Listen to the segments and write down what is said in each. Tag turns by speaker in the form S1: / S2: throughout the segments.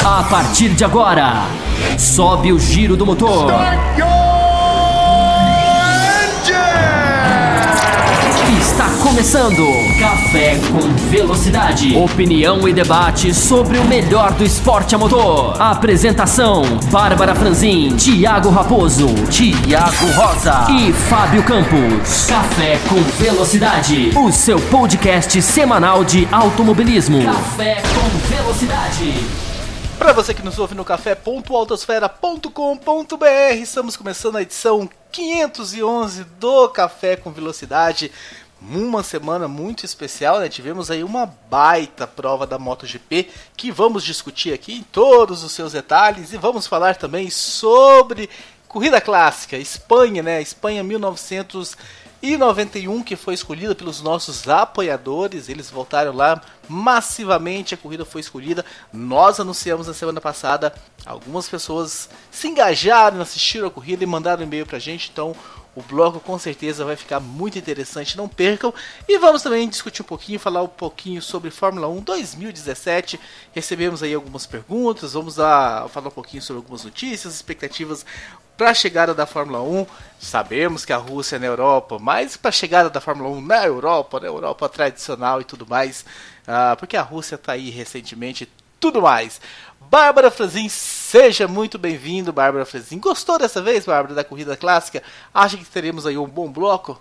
S1: A partir de agora, sobe o giro do motor. Está começando Café com Velocidade. Opinião e debate sobre o melhor do esporte a motor. Apresentação: Bárbara Franzin, Thiago Raposo, Thiago Rosa e Fábio Campos. Café com Velocidade, o seu podcast semanal de automobilismo. Café com Velocidade.
S2: Para você que nos ouve no café.autosfera.com.br, estamos começando a edição 511 do Café com Velocidade. Uma semana muito especial, né? Tivemos aí uma baita prova da MotoGP que vamos discutir aqui em todos os seus detalhes e vamos falar também sobre corrida clássica, Espanha, né? Espanha 1991, que foi escolhida pelos nossos apoiadores. Eles voltaram lá massivamente, a corrida foi escolhida. Nós anunciamos na semana passada, algumas pessoas se engajaram, assistiram a corrida e mandaram um e-mail pra gente, então o bloco com certeza vai ficar muito interessante, não percam. E vamos também discutir um pouquinho, falar um pouquinho sobre Fórmula 1 2017. Recebemos aí algumas perguntas, vamos falar um pouquinho sobre algumas notícias, expectativas para a chegada da Fórmula 1. Sabemos que a Rússia é na Europa, mas para a chegada da Fórmula 1 na Europa tradicional e tudo mais, porque a Rússia está aí recentemente e tudo mais. Bárbara Franzin, seja muito bem-vindo, Bárbara Franzin. Gostou dessa vez, Bárbara, da corrida clássica? Acha que teremos aí um bom bloco?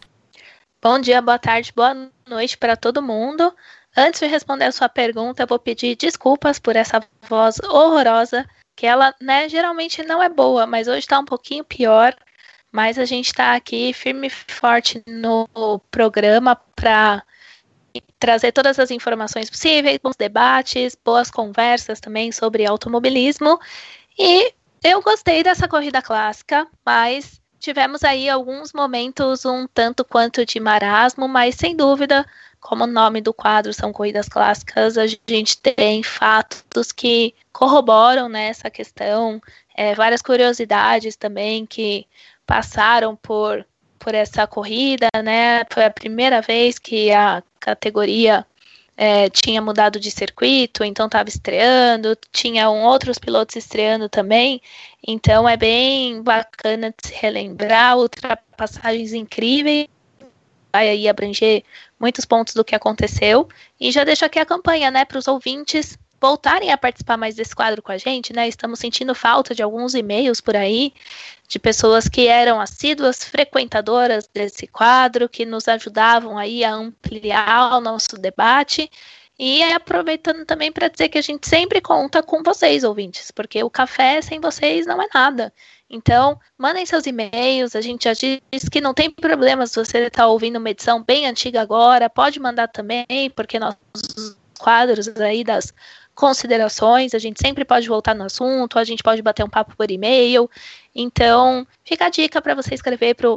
S3: Bom dia, boa tarde, boa noite para todo mundo. Antes de responder a sua pergunta, eu vou pedir desculpas por essa voz horrorosa, que ela, né, geralmente não é boa, mas hoje está um pouquinho pior. Mas a gente está aqui firme e forte no programa para trazer todas as informações possíveis, bons debates, boas conversas também sobre automobilismo. E eu gostei dessa corrida clássica, mas tivemos aí alguns momentos um tanto quanto de marasmo, mas sem dúvida, como o nome do quadro são corridas clássicas, a gente tem fatos que corroboram, né, essa questão, várias curiosidades também que passaram por essa corrida, né? Foi a primeira vez que a categoria tinha mudado de circuito, então estava estreando, tinha outros pilotos estreando também, então é bem bacana de se relembrar, ultrapassagens incríveis, vai aí abranger muitos pontos do que aconteceu, e já deixo aqui a campanha, né, para os ouvintes voltarem a participar mais desse quadro com a gente, né? Estamos sentindo falta de alguns e-mails por aí, de pessoas que eram assíduas frequentadoras desse quadro, que nos ajudavam aí a ampliar o nosso debate, e aproveitando também para dizer que a gente sempre conta com vocês, ouvintes, porque o café sem vocês não é nada. Então, mandem seus e-mails, a gente já disse que não tem problema se você está ouvindo uma edição bem antiga agora, pode mandar também, porque nossos quadros aí das considerações, a gente sempre pode voltar no assunto, a gente pode bater um papo por e-mail, então fica a dica para você escrever para o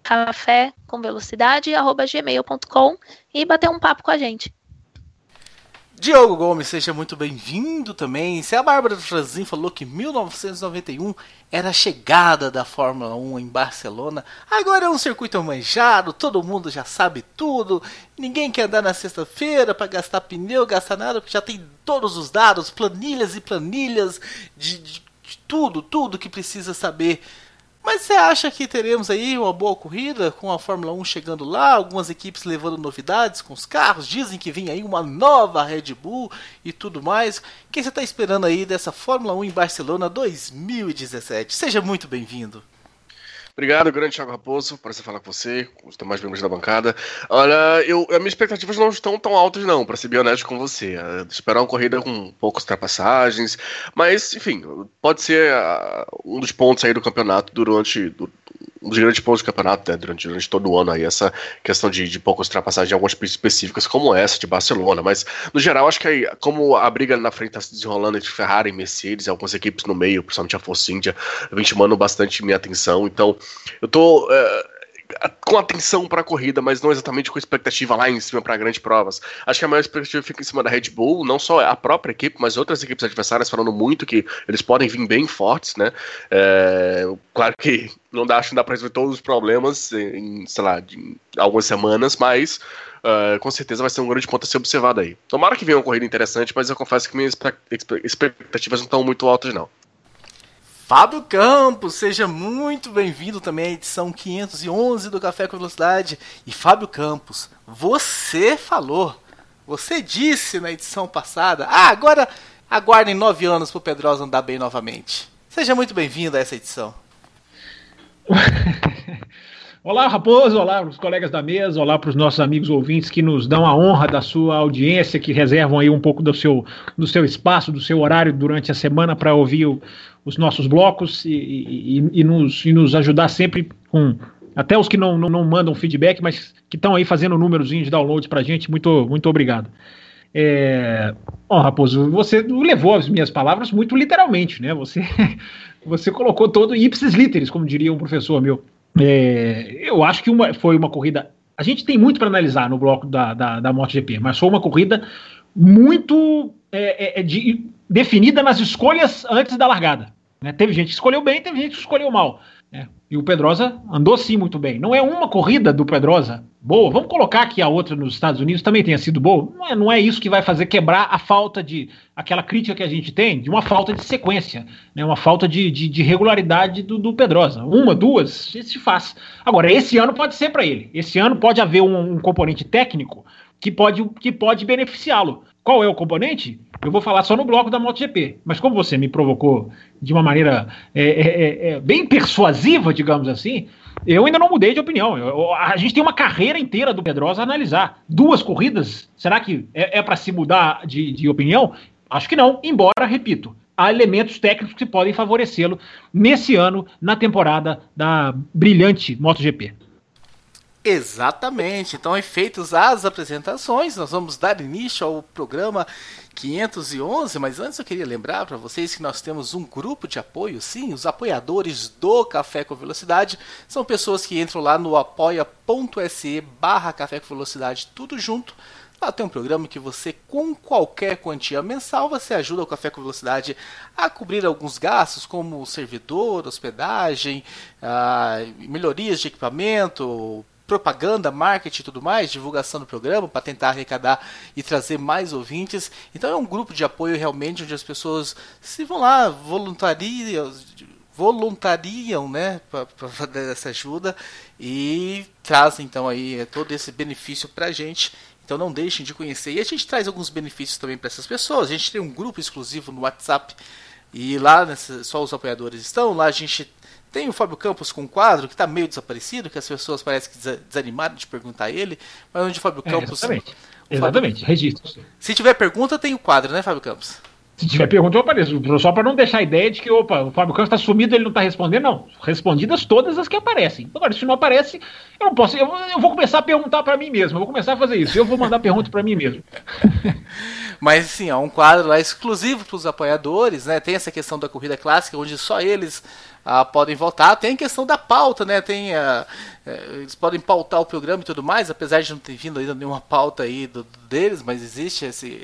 S3: cafécomvelocidade@gmail.com e bater um papo com a gente.
S2: Diogo Gomes, seja muito bem-vindo também. Se a Bárbara Franzin falou que 1991 era a chegada da Fórmula 1 em Barcelona, agora é um circuito manjado, todo mundo já sabe tudo, ninguém quer andar na sexta-feira para gastar pneu, gastar nada, porque já tem todos os dados, planilhas e planilhas de tudo que precisa saber. Mas você acha que teremos aí uma boa corrida com a Fórmula 1 chegando lá, algumas equipes levando novidades com os carros, dizem que vem aí uma nova Red Bull e tudo mais. O que você está esperando aí dessa Fórmula 1 em Barcelona 2017? Seja muito bem-vindo.
S4: Obrigado, grande Thiago Raposo, prazer falar com você, com os demais membros da bancada. Olha, as minhas expectativas não estão tão altas não, para ser bem honesto com você. Esperar uma corrida com poucas ultrapassagens, mas, enfim, pode ser um dos pontos aí do campeonato um dos grandes pontos do campeonato, né, durante todo o ano aí, essa questão de poucas ultrapassagens em algumas pistas específicas, como essa de Barcelona, mas no geral acho que aí, como a briga na frente está se desenrolando entre Ferrari e Mercedes, algumas equipes no meio, principalmente a Force India, vem chamando bastante minha atenção, então eu tô com atenção para a corrida, mas não exatamente com expectativa lá em cima para grandes provas. Acho que a maior expectativa fica em cima da Red Bull, não só a própria equipe, mas outras equipes adversárias falando muito que eles podem vir bem fortes, né? Claro que acho que não dá para resolver todos os problemas em, sei lá, em algumas semanas, mas com certeza vai ser um grande ponto a ser observado aí. Tomara que venha uma corrida interessante, mas eu confesso que minhas expectativas não estão muito altas, não.
S2: Fábio Campos, seja muito bem-vindo também à edição 511 do Café com Velocidade. E Fábio Campos, você falou, você disse na edição passada, agora aguardem 9 anos pro Pedrosa andar bem novamente. Seja muito bem-vindo a essa edição.
S5: Olá, Raposo, olá para os colegas da mesa, olá para os nossos amigos ouvintes que nos dão a honra da sua audiência, que reservam aí um pouco do seu espaço, do seu horário durante a semana para ouvir os nossos blocos e nos ajudar sempre com... Até os que não mandam feedback, mas que estão aí fazendo um númerozinho de downloads para a gente, muito obrigado. Raposo, você levou as minhas palavras muito literalmente, né? Você colocou todo ipsis literis, como diria um professor meu. Eu acho que foi uma corrida... A gente tem muito para analisar no bloco da MotoGP, mas foi uma corrida muito definida nas escolhas antes da largada, né? Teve gente que escolheu bem, teve gente que escolheu mal, né? E o Pedrosa andou sim muito bem. Não é uma corrida do Pedrosa boa. Vamos colocar que a outra nos Estados Unidos também tenha sido boa. Não é isso que vai fazer quebrar a falta de... Aquela crítica que a gente tem de uma falta de sequência, né? Uma falta de regularidade do Pedrosa. Uma, duas, se faz. Agora, esse ano pode ser para ele. Esse ano pode haver um componente técnico que pode beneficiá-lo. Qual é o componente? Eu vou falar só no bloco da MotoGP. Mas como você me provocou de uma maneira bem persuasiva, digamos assim, eu ainda não mudei de opinião. A gente tem uma carreira inteira do Pedrosa a analisar. 2 corridas, será que é para se mudar de opinião? Acho que não, embora, repito, há elementos técnicos que podem favorecê-lo nesse ano, na temporada da brilhante MotoGP.
S2: Exatamente, então feitas as apresentações, nós vamos dar início ao programa 511, mas antes eu queria lembrar para vocês que nós temos um grupo de apoio, sim, os apoiadores do Café com Velocidade, são pessoas que entram lá no apoia.se/Café com Velocidade, tudo junto. Lá tem um programa que você, com qualquer quantia mensal, você ajuda o Café com Velocidade a cobrir alguns gastos, como servidor, hospedagem, melhorias de equipamento, propaganda, marketing e tudo mais, divulgação do programa para tentar arrecadar e trazer mais ouvintes. Então é um grupo de apoio realmente onde as pessoas se vão lá, voluntariam, né, para dar essa ajuda e trazem então aí todo esse benefício para a gente. Então não deixem de conhecer. E a gente traz alguns benefícios também para essas pessoas. A gente tem um grupo exclusivo no WhatsApp e lá só os apoiadores estão. Lá a gente tem o Fábio Campos com um quadro que está meio desaparecido, que as pessoas parecem que desanimaram de perguntar a ele, mas onde o Fábio Campos...
S5: Exatamente, registro.
S2: Se tiver pergunta, tem o quadro, né, Fábio Campos?
S5: Se tiver pergunta, eu apareço. Só para não deixar a ideia de que, o Fábio Campos está sumido, ele não está respondendo, não. Respondidas todas as que aparecem. Agora, se não aparece, eu não posso. Eu vou começar a perguntar para mim mesmo. Eu vou começar a fazer isso. Eu vou mandar pergunta para mim mesmo.
S2: Mas, assim, há um quadro lá exclusivo para os apoiadores, né? Tem essa questão da corrida clássica, onde só eles podem votar. Tem a questão da pauta, né? Eles podem pautar o programa e tudo mais, apesar de não ter vindo ainda nenhuma pauta aí deles, mas existe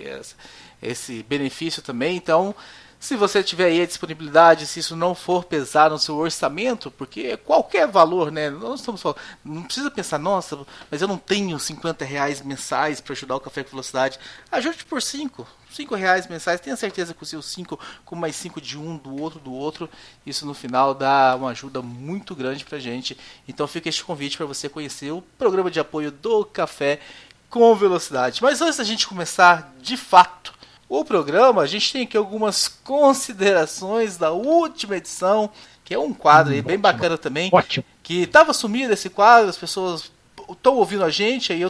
S2: esse benefício também. Então, se você tiver aí a disponibilidade, se isso não for pesar no seu orçamento, porque qualquer valor, né? Nós estamos falando, não precisa pensar, nossa, mas eu não tenho R$50 mensais para ajudar o Café com Velocidade. Ajude por R$5 mensais. Tenha certeza que o seu 5 com mais 5 de um, do outro, isso no final dá uma ajuda muito grande pra gente. Então fica este convite para você conhecer o programa de apoio do Café com Velocidade. Mas antes da gente começar de fato o programa, a gente tem aqui algumas considerações da última edição, que é um quadro aí bem bacana também.
S5: Ótimo.
S2: Que estava sumido esse quadro, as pessoas estão ouvindo a gente, aí eu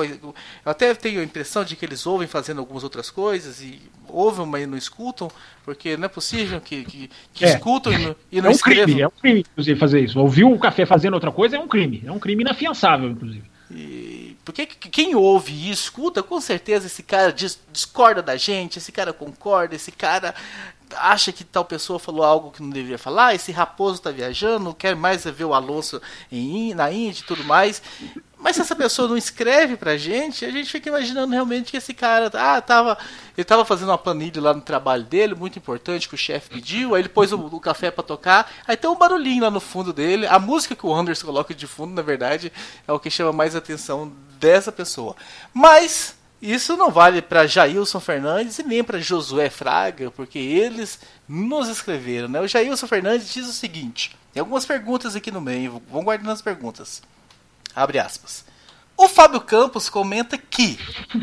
S2: até tenho a impressão de que eles ouvem fazendo algumas outras coisas, e ouvem, mas não escutam, porque não é possível que escutam e não escrevam.
S5: É um crime, inclusive, fazer isso. Ouvir o Café fazendo outra coisa é um crime inafiançável, inclusive.
S2: Porque quem ouve e escuta, com certeza esse cara discorda da gente, esse cara concorda, esse cara acha que tal pessoa falou algo que não deveria falar, esse Raposo tá viajando, quer mais ver o Alonso na Indy e tudo mais. Mas se essa pessoa não escreve pra gente, a gente fica imaginando realmente que esse cara, ele tava fazendo uma planilha lá no trabalho dele, muito importante, que o chefe pediu, aí ele pôs o café pra tocar, aí tem um barulhinho lá no fundo dele, a música que o Anderson coloca de fundo, na verdade, é o que chama mais a atenção dessa pessoa. Mas isso não vale para Jailson Fernandes e nem para Josué Fraga, porque eles nos escreveram, né? O Jailson Fernandes diz o seguinte, tem algumas perguntas aqui no meio, vamos guardando as perguntas. Abre aspas. O Fábio Campos comenta que,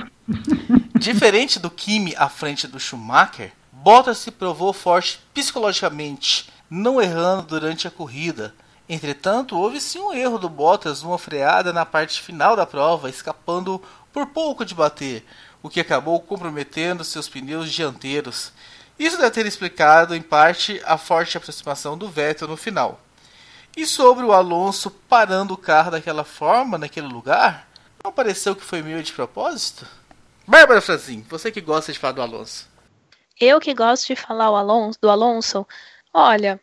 S2: diferente do Kimi à frente do Schumacher, Bottas se provou forte psicologicamente, não errando durante a corrida. Entretanto, houve sim um erro do Bottas numa freada na parte final da prova, escapando por pouco de bater, o que acabou comprometendo seus pneus dianteiros. Isso deve ter explicado, em parte, a forte aproximação do Vettel no final. E sobre o Alonso parando o carro daquela forma, naquele lugar, não pareceu que foi meio de propósito? Bárbara Franzin, você que gosta de falar do Alonso.
S3: Eu que gosto de falar do Alonso, olha,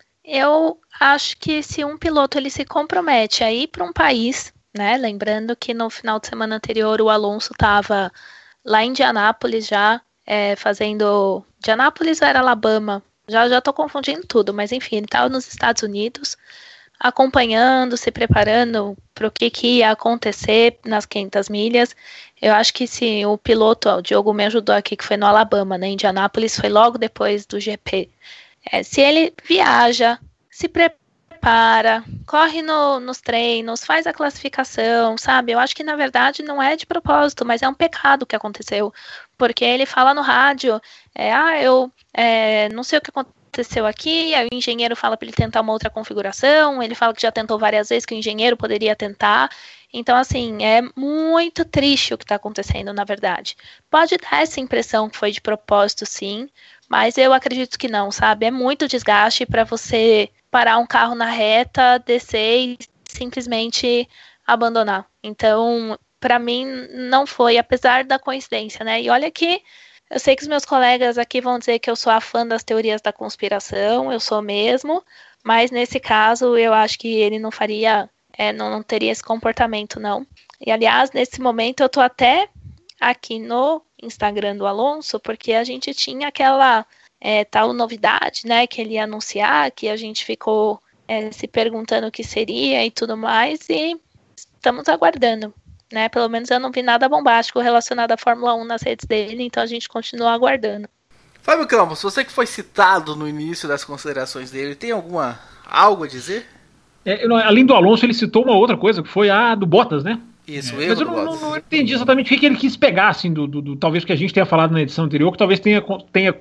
S3: eu acho que se um piloto ele se compromete a ir para um país, né, lembrando que no final de semana anterior o Alonso estava lá em Indianápolis já, fazendo... Indianápolis era Alabama, já estou confundindo tudo, mas enfim, ele estava nos Estados Unidos, acompanhando, se preparando para o que ia acontecer nas 500 milhas. Eu acho que se o piloto, o Diogo me ajudou aqui, que foi no Alabama, né, Indianápolis, foi logo depois do GP. Se ele viaja, se prepara, corre nos treinos, faz a classificação, sabe? Eu acho que na verdade não é de propósito, mas é um pecado que aconteceu, porque ele fala no rádio, eu não sei o que aconteceu aqui, aí o engenheiro fala para ele tentar uma outra configuração, ele fala que já tentou várias vezes, que o engenheiro poderia tentar. Então, assim, é muito triste o que está acontecendo, na verdade. Pode dar essa impressão que foi de propósito, sim, mas eu acredito que não, sabe? É muito desgaste para você parar um carro na reta, descer e simplesmente abandonar. Então, para mim, não foi, apesar da coincidência, né? E olha que eu sei que os meus colegas aqui vão dizer que eu sou a fã das teorias da conspiração, eu sou mesmo, mas nesse caso eu acho que ele não faria, não teria esse comportamento, não. E aliás, nesse momento eu tô até aqui no Instagram do Alonso, porque a gente tinha aquela tal novidade, né, que ele ia anunciar, que a gente ficou se perguntando o que seria e tudo mais, e estamos aguardando. Né? Pelo menos eu não vi nada bombástico relacionado à Fórmula 1 nas redes dele, então a gente continua aguardando.
S2: Fábio Campos, você que foi citado no início das considerações dele, tem algo a dizer?
S5: Além do Alonso, ele citou uma outra coisa, que foi a do Bottas, né?
S2: Isso,
S5: mas eu não entendi exatamente o que ele quis pegar, assim, talvez que a gente tenha falado na edição anterior, que talvez tenha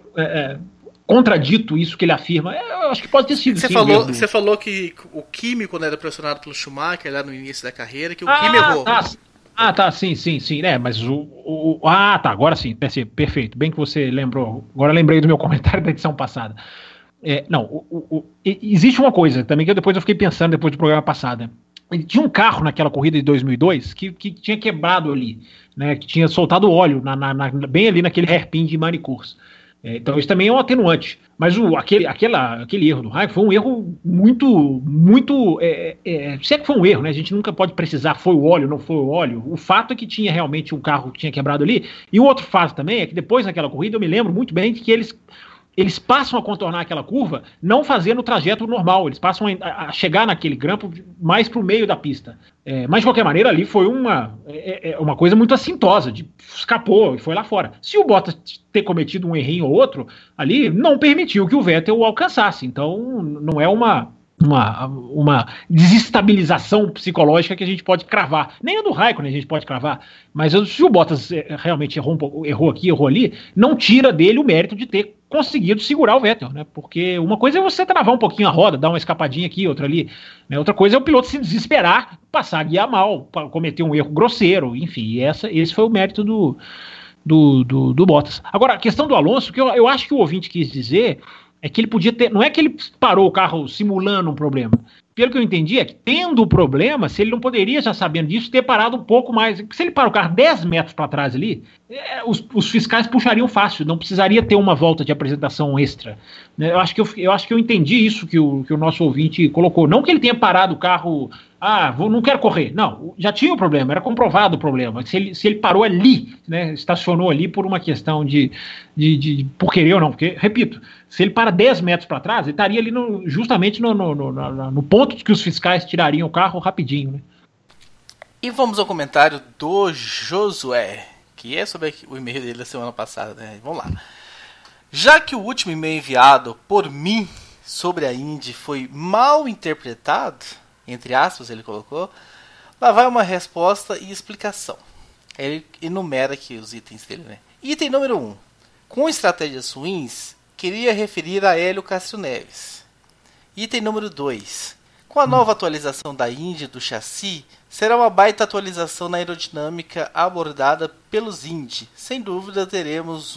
S5: contradito isso que ele afirma. Eu acho que pode ter sido.
S2: Você falou que o Kimi, quando era pressionado pelo Schumacher lá no início da carreira, que o Kimi errou.
S5: Tá, sim. Mas agora sim, perfeito. Bem que você lembrou. Agora lembrei do meu comentário da edição passada. Existe uma coisa também que depois eu fiquei pensando depois do programa passado. Tinha um carro naquela corrida de 2002 que tinha quebrado ali, né? Que tinha soltado óleo bem ali naquele hairpin de Manicourt. Então isso também é um atenuante. Mas aquele erro do Raikkonen foi um erro muito se é que foi um erro, né? A gente nunca pode precisar foi o óleo, não foi o óleo. O fato é que tinha realmente um carro que tinha quebrado ali. E o outro fato também é que depois naquela corrida eu me lembro muito bem de que eles passam a contornar aquela curva não fazendo o trajeto normal, eles passam a chegar naquele grampo mais para o meio da pista. Mas de qualquer maneira ali foi uma coisa muito assintosa, escapou e foi lá fora. Se o Bottas ter cometido um errinho ou outro, ali não permitiu que o Vettel o alcançasse, então não é uma desestabilização psicológica que a gente pode cravar. Nem a do Raikkonen a gente pode cravar, mas se o Bottas realmente errou aqui, errou ali, não tira dele o mérito de ter conseguido segurar o Vettel, né? Porque uma coisa é você travar um pouquinho a roda, dar uma escapadinha aqui, outra ali, né? Outra coisa é o piloto se desesperar, passar a guiar mal, cometer um erro grosseiro, enfim, esse foi o mérito do Bottas. Agora, a questão do Alonso, que eu acho que o ouvinte quis dizer é que ele podia ter, não é que ele parou o carro simulando um problema. Pelo que eu entendi, é que tendo o problema, se ele não poderia, já sabendo disso, ter parado um pouco mais. Se ele para o carro 10 metros para trás ali, os fiscais puxariam fácil, não precisaria ter uma volta de apresentação extra. Eu acho que eu entendi isso que o nosso ouvinte colocou. Não que ele tenha parado o carro Não quero correr. Não, já tinha o problema, era comprovado o problema. Se ele parou ali, né, estacionou ali por uma questão de por querer ou não, porque, repito, se ele para 10 metros para trás, ele estaria ali justamente no ponto de que os fiscais tirariam o carro rapidinho, né?
S2: E vamos ao comentário do Josué, que é sobre o e-mail dele da semana passada, né? Vamos lá. Já que o último e-mail enviado por mim sobre a Indy foi mal interpretado, entre aspas ele colocou, lá vai uma resposta e explicação. Ele enumera aqui os itens dele, né? Item número 1. Com estratégias ruins, queria referir a Hélio Castro Neves. Item número 2. Com a nova atualização da Indy do chassi, será uma baita atualização na aerodinâmica abordada pelos Indy. Sem dúvida teremos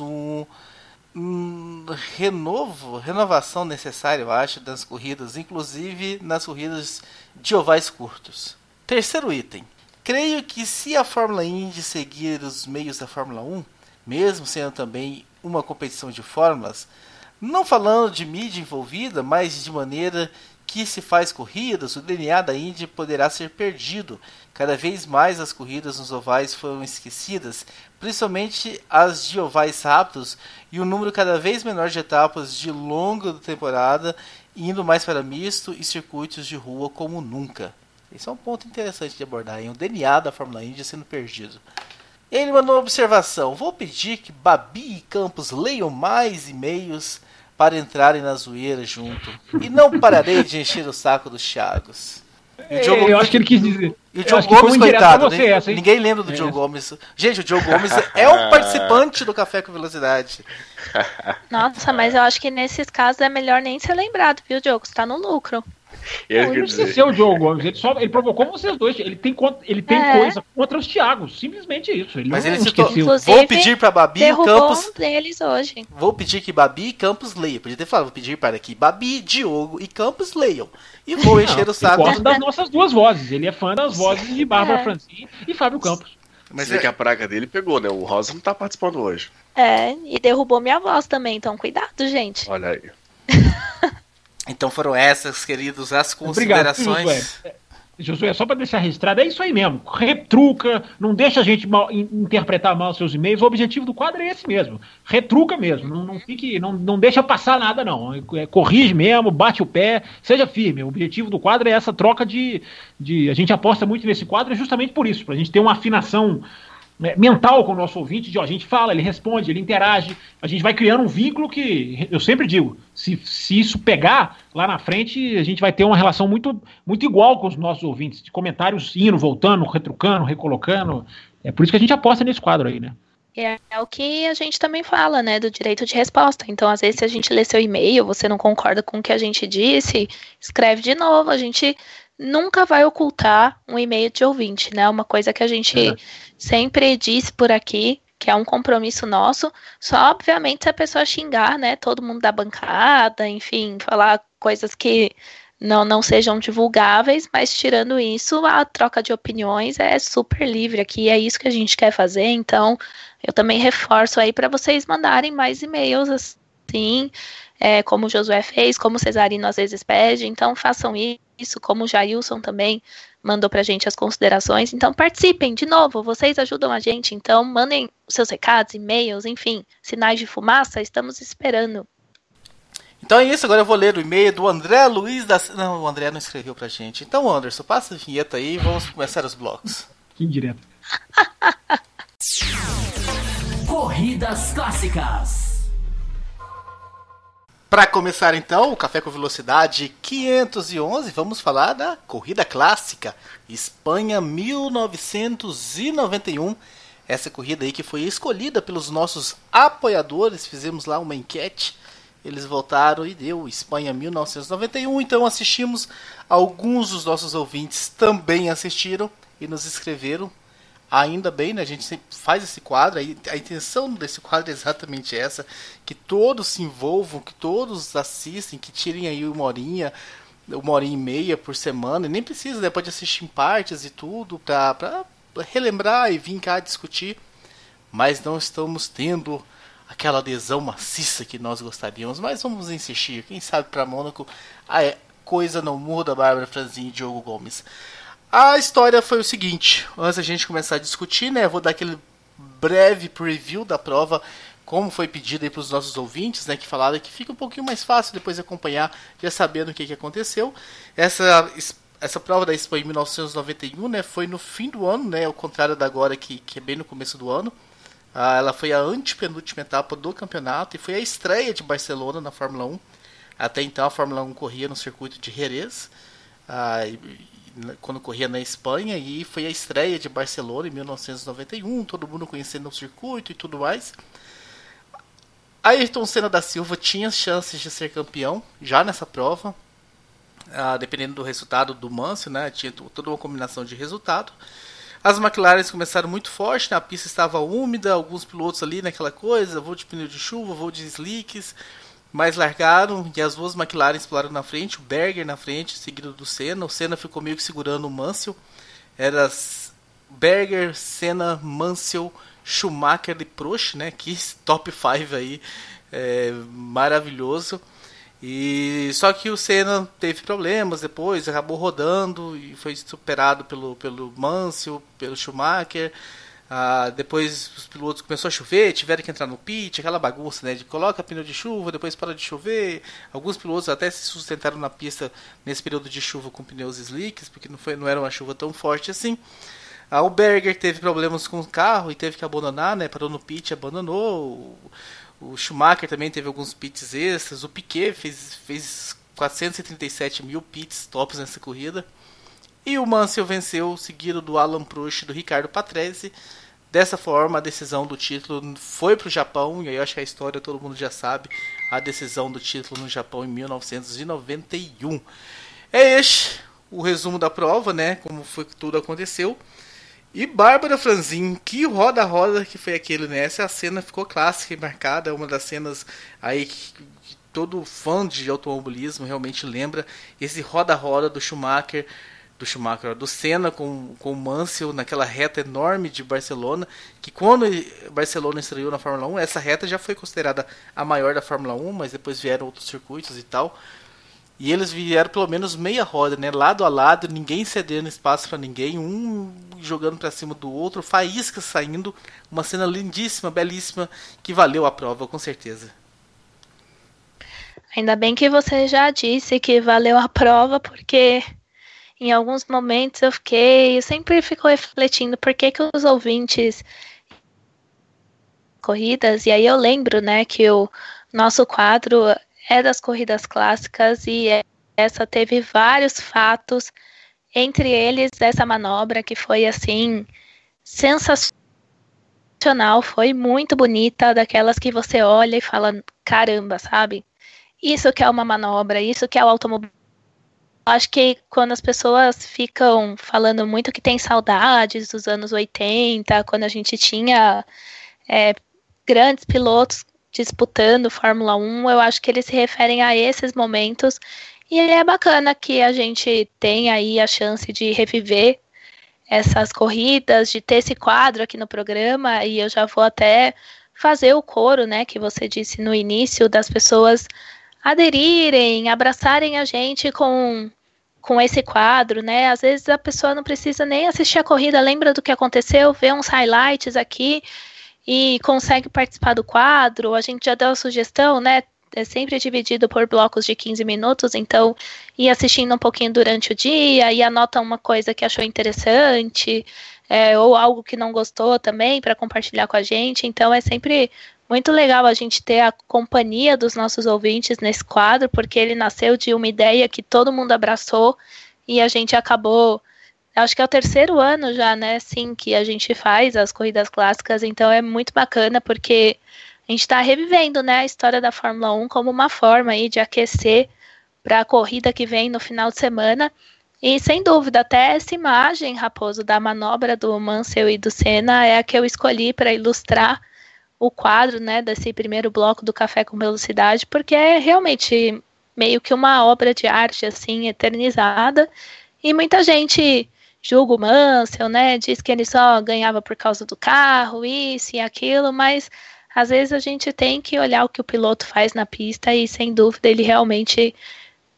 S2: renovação necessária, eu acho, das corridas, inclusive nas corridas de ovais curtos. Terceiro item. Creio que se a Fórmula Indy seguir os meios da Fórmula 1, mesmo sendo também uma competição de fórmulas, não falando de mídia envolvida, mas de maneira que se faz corridas, o DNA da Indy poderá ser perdido. Cada vez mais as corridas nos ovais foram esquecidas, principalmente as de ovais rápidos, e um número cada vez menor de etapas de longa temporada, indo mais para misto e circuitos de rua como nunca. Esse é um ponto interessante de abordar, hein? O DNA da Fórmula Indy sendo perdido. Ele mandou uma observação: vou pedir que Babi e Campos leiam mais e-mails para entrarem na zoeira junto. E não pararei de encher o saco dos Thiagos.
S5: Eu acho que ele quis dizer.
S2: E o Diogo Gomes, coitado, né? Ninguém lembra do Diogo Gomes. Gente, o Diogo Gomes é um participante do Café com Velocidade.
S3: Nossa, mas eu acho que nesses casos é melhor nem ser lembrado, viu, Diogo? Você tá no lucro.
S5: Ele não esqueceu o Diogo Gomes, ele provocou vocês dois. Ele tem coisa contra os Thiagos, simplesmente isso.
S2: Mas ele esqueceu. Vou pedir para Babi e Campos.
S3: Um deles hoje.
S2: Vou pedir que Babi e Campos leiam. Podia ter falado, vou pedir para que Babi, Diogo e Campos leiam. E vou encher o saco.
S5: Ele gosta das nossas duas vozes. Ele é fã das vozes de Bárbara Franzin e Fábio Campos.
S4: Mas é que a praga dele pegou, né? O Rosa não tá participando hoje.
S3: E derrubou minha voz também, então cuidado, gente.
S4: Olha aí.
S2: Então foram essas, queridos, as considerações.
S5: Obrigado, Josué, só para deixar registrado, é isso aí mesmo. Retruca, não deixa a gente interpretar mal seus e-mails. O objetivo do quadro é esse mesmo. Retruca mesmo. Não deixa passar nada, não. Corrige mesmo, bate o pé, seja firme. O objetivo do quadro é essa troca de a gente aposta muito nesse quadro justamente por isso, para a gente ter uma afinação mental com o nosso ouvinte, a gente fala, ele responde, ele interage, a gente vai criando um vínculo que, eu sempre digo, se isso pegar lá na frente, a gente vai ter uma relação muito, muito igual com os nossos ouvintes, de comentários indo, voltando, retrucando, recolocando. É por isso que a gente aposta nesse quadro aí, né?
S3: É o que a gente também fala, né, do direito de resposta. Então, às vezes, se a gente lê seu e-mail, você não concorda com o que a gente disse, escreve de novo. A gente nunca vai ocultar um e-mail de ouvinte, né? Uma coisa que a gente sempre diz por aqui, que é um compromisso nosso. Só, obviamente, se a pessoa xingar, né, todo mundo da bancada, enfim, falar coisas que não sejam divulgáveis, mas tirando isso, a troca de opiniões é super livre aqui, é isso que a gente quer fazer. Então, eu também reforço aí para vocês mandarem mais e-mails assim, como o Josué fez, como o Cesarino às vezes pede. Então, façam isso, como o Jailson também mandou pra gente as considerações. Então, participem, de novo, vocês ajudam a gente. Então, mandem seus recados, e-mails, enfim, sinais de fumaça, estamos esperando.
S2: Então é isso, agora eu vou ler o e-mail do André Luiz da... Não, o André não escreveu pra gente. Então, Anderson, passa a vinheta aí e vamos começar os blocos.
S5: Que indireto.
S1: Corridas clássicas.
S2: Para começar então, o Café com Velocidade 511, vamos falar da corrida clássica Espanha 1991. Essa corrida aí que foi escolhida pelos nossos apoiadores, fizemos lá uma enquete, eles votaram e deu Espanha 1991, então assistimos, alguns dos nossos ouvintes também assistiram e nos escreveram. Ainda bem, né? A gente sempre faz esse quadro, a intenção desse quadro é exatamente essa, que todos se envolvam, que todos assistem, que tirem aí uma horinha e meia por semana, e nem precisa, né? Pode assistir em partes e tudo, pra relembrar e vir cá discutir, mas não estamos tendo aquela adesão maciça que nós gostaríamos, mas vamos insistir, quem sabe para Mônaco a coisa não muda, Bárbara Franzin e Diogo Gomes. A história foi o seguinte, antes da gente começar a discutir, né, eu vou dar aquele breve preview da prova, como foi pedido aí para os nossos ouvintes, né, que falaram que fica um pouquinho mais fácil depois de acompanhar, já sabendo o que aconteceu. Essa prova da Expo em 1991, né, foi no fim do ano, né, ao contrário da agora, que é bem no começo do ano. Ela foi a antepenúltima etapa do campeonato e foi a estreia de Barcelona na Fórmula 1. Até então a Fórmula 1 corria no circuito de Jerez, quando corria na Espanha, e foi a estreia de Barcelona em 1991, todo mundo conhecendo o circuito e tudo mais. Ayrton Senna da Silva tinha chances de ser campeão já nessa prova, dependendo do resultado do Mansell, né? Tinha toda uma combinação de resultado. As McLaren começaram muito forte, né? A pista estava úmida, alguns pilotos ali naquela coisa, voo de pneu de chuva, voo de slicks, mas largaram e as duas McLaren pularam na frente, o Berger na frente, seguido do Senna. O Senna ficou meio que segurando o Mansell. Era Berger, Senna, Mansell, Schumacher e Prost, né? Que top 5 aí, maravilhoso. E só que o Senna teve problemas depois, acabou rodando e foi superado pelo Mansell, pelo Schumacher. Depois os pilotos começou a chover, tiveram que entrar no pit, aquela bagunça, né, de coloca pneu de chuva, depois para de chover. Alguns pilotos até se sustentaram na pista nesse período de chuva com pneus slicks, porque não era uma chuva tão forte assim. O Berger teve problemas com o carro e teve que abandonar, né, parou no pit, abandonou. O Schumacher também teve alguns pits extras. O Piquet fez 437 mil pits tops nessa corrida. E o Mansell venceu, seguido do Alan Prost e do Ricardo Patrese. Dessa forma, a decisão do título foi para o Japão. E aí eu acho que a história todo mundo já sabe. A decisão do título no Japão em 1991. É este o resumo da prova, né? Como foi que tudo aconteceu. E Bárbara Franzin, que roda-roda que foi aquele, né? Essa cena ficou clássica e marcada. É uma das cenas aí que todo fã de automobilismo realmente lembra. Esse roda-roda do Senna com o Mansell naquela reta enorme de Barcelona, que quando Barcelona estreou na Fórmula 1, essa reta já foi considerada a maior da Fórmula 1, mas depois vieram outros circuitos e tal. E eles vieram pelo menos meia roda, né? Lado a lado, ninguém cedendo espaço para ninguém, um jogando para cima do outro, faíscas saindo, uma cena lindíssima, belíssima, que valeu a prova, com certeza.
S3: Ainda bem que você já disse que valeu a prova, porque em alguns momentos eu sempre fico refletindo por que os ouvintes corridas, e aí eu lembro, né, que o nosso quadro é das corridas clássicas e essa teve vários fatos, entre eles essa manobra que foi assim sensacional, foi muito bonita, daquelas que você olha e fala, caramba, sabe? Isso que é uma manobra, isso que é o automobilismo. Acho que quando as pessoas ficam falando muito que tem saudades dos anos 80, quando a gente tinha grandes pilotos disputando Fórmula 1, eu acho que eles se referem a esses momentos, e é bacana que a gente tenha aí a chance de reviver essas corridas, de ter esse quadro aqui no programa, e eu já vou até fazer o coro, né, que você disse no início, das pessoas aderirem, abraçarem a gente com esse quadro, né? Às vezes a pessoa não precisa nem assistir a corrida, lembra do que aconteceu, vê uns highlights aqui e consegue participar do quadro. A gente já deu a sugestão, né? É sempre dividido por blocos de 15 minutos, então ir assistindo um pouquinho durante o dia e anota uma coisa que achou interessante, ou algo que não gostou também para compartilhar com a gente. Então é sempre muito legal a gente ter a companhia dos nossos ouvintes nesse quadro, porque ele nasceu de uma ideia que todo mundo abraçou e a gente acabou, acho que é o 3º ano já, né, sim, que a gente faz as corridas clássicas, então é muito bacana porque a gente está revivendo, né, a história da Fórmula 1 como uma forma aí de aquecer para a corrida que vem no final de semana. E sem dúvida, até essa imagem, Raposo, da manobra do Mansell e do Senna é a que eu escolhi para ilustrar o quadro, né, desse primeiro bloco do Café com Velocidade, porque é realmente meio que uma obra de arte, assim, eternizada, e muita gente julga o Mansell, né, diz que ele só ganhava por causa do carro, isso e aquilo, mas às vezes a gente tem que olhar o que o piloto faz na pista e, sem dúvida, ele realmente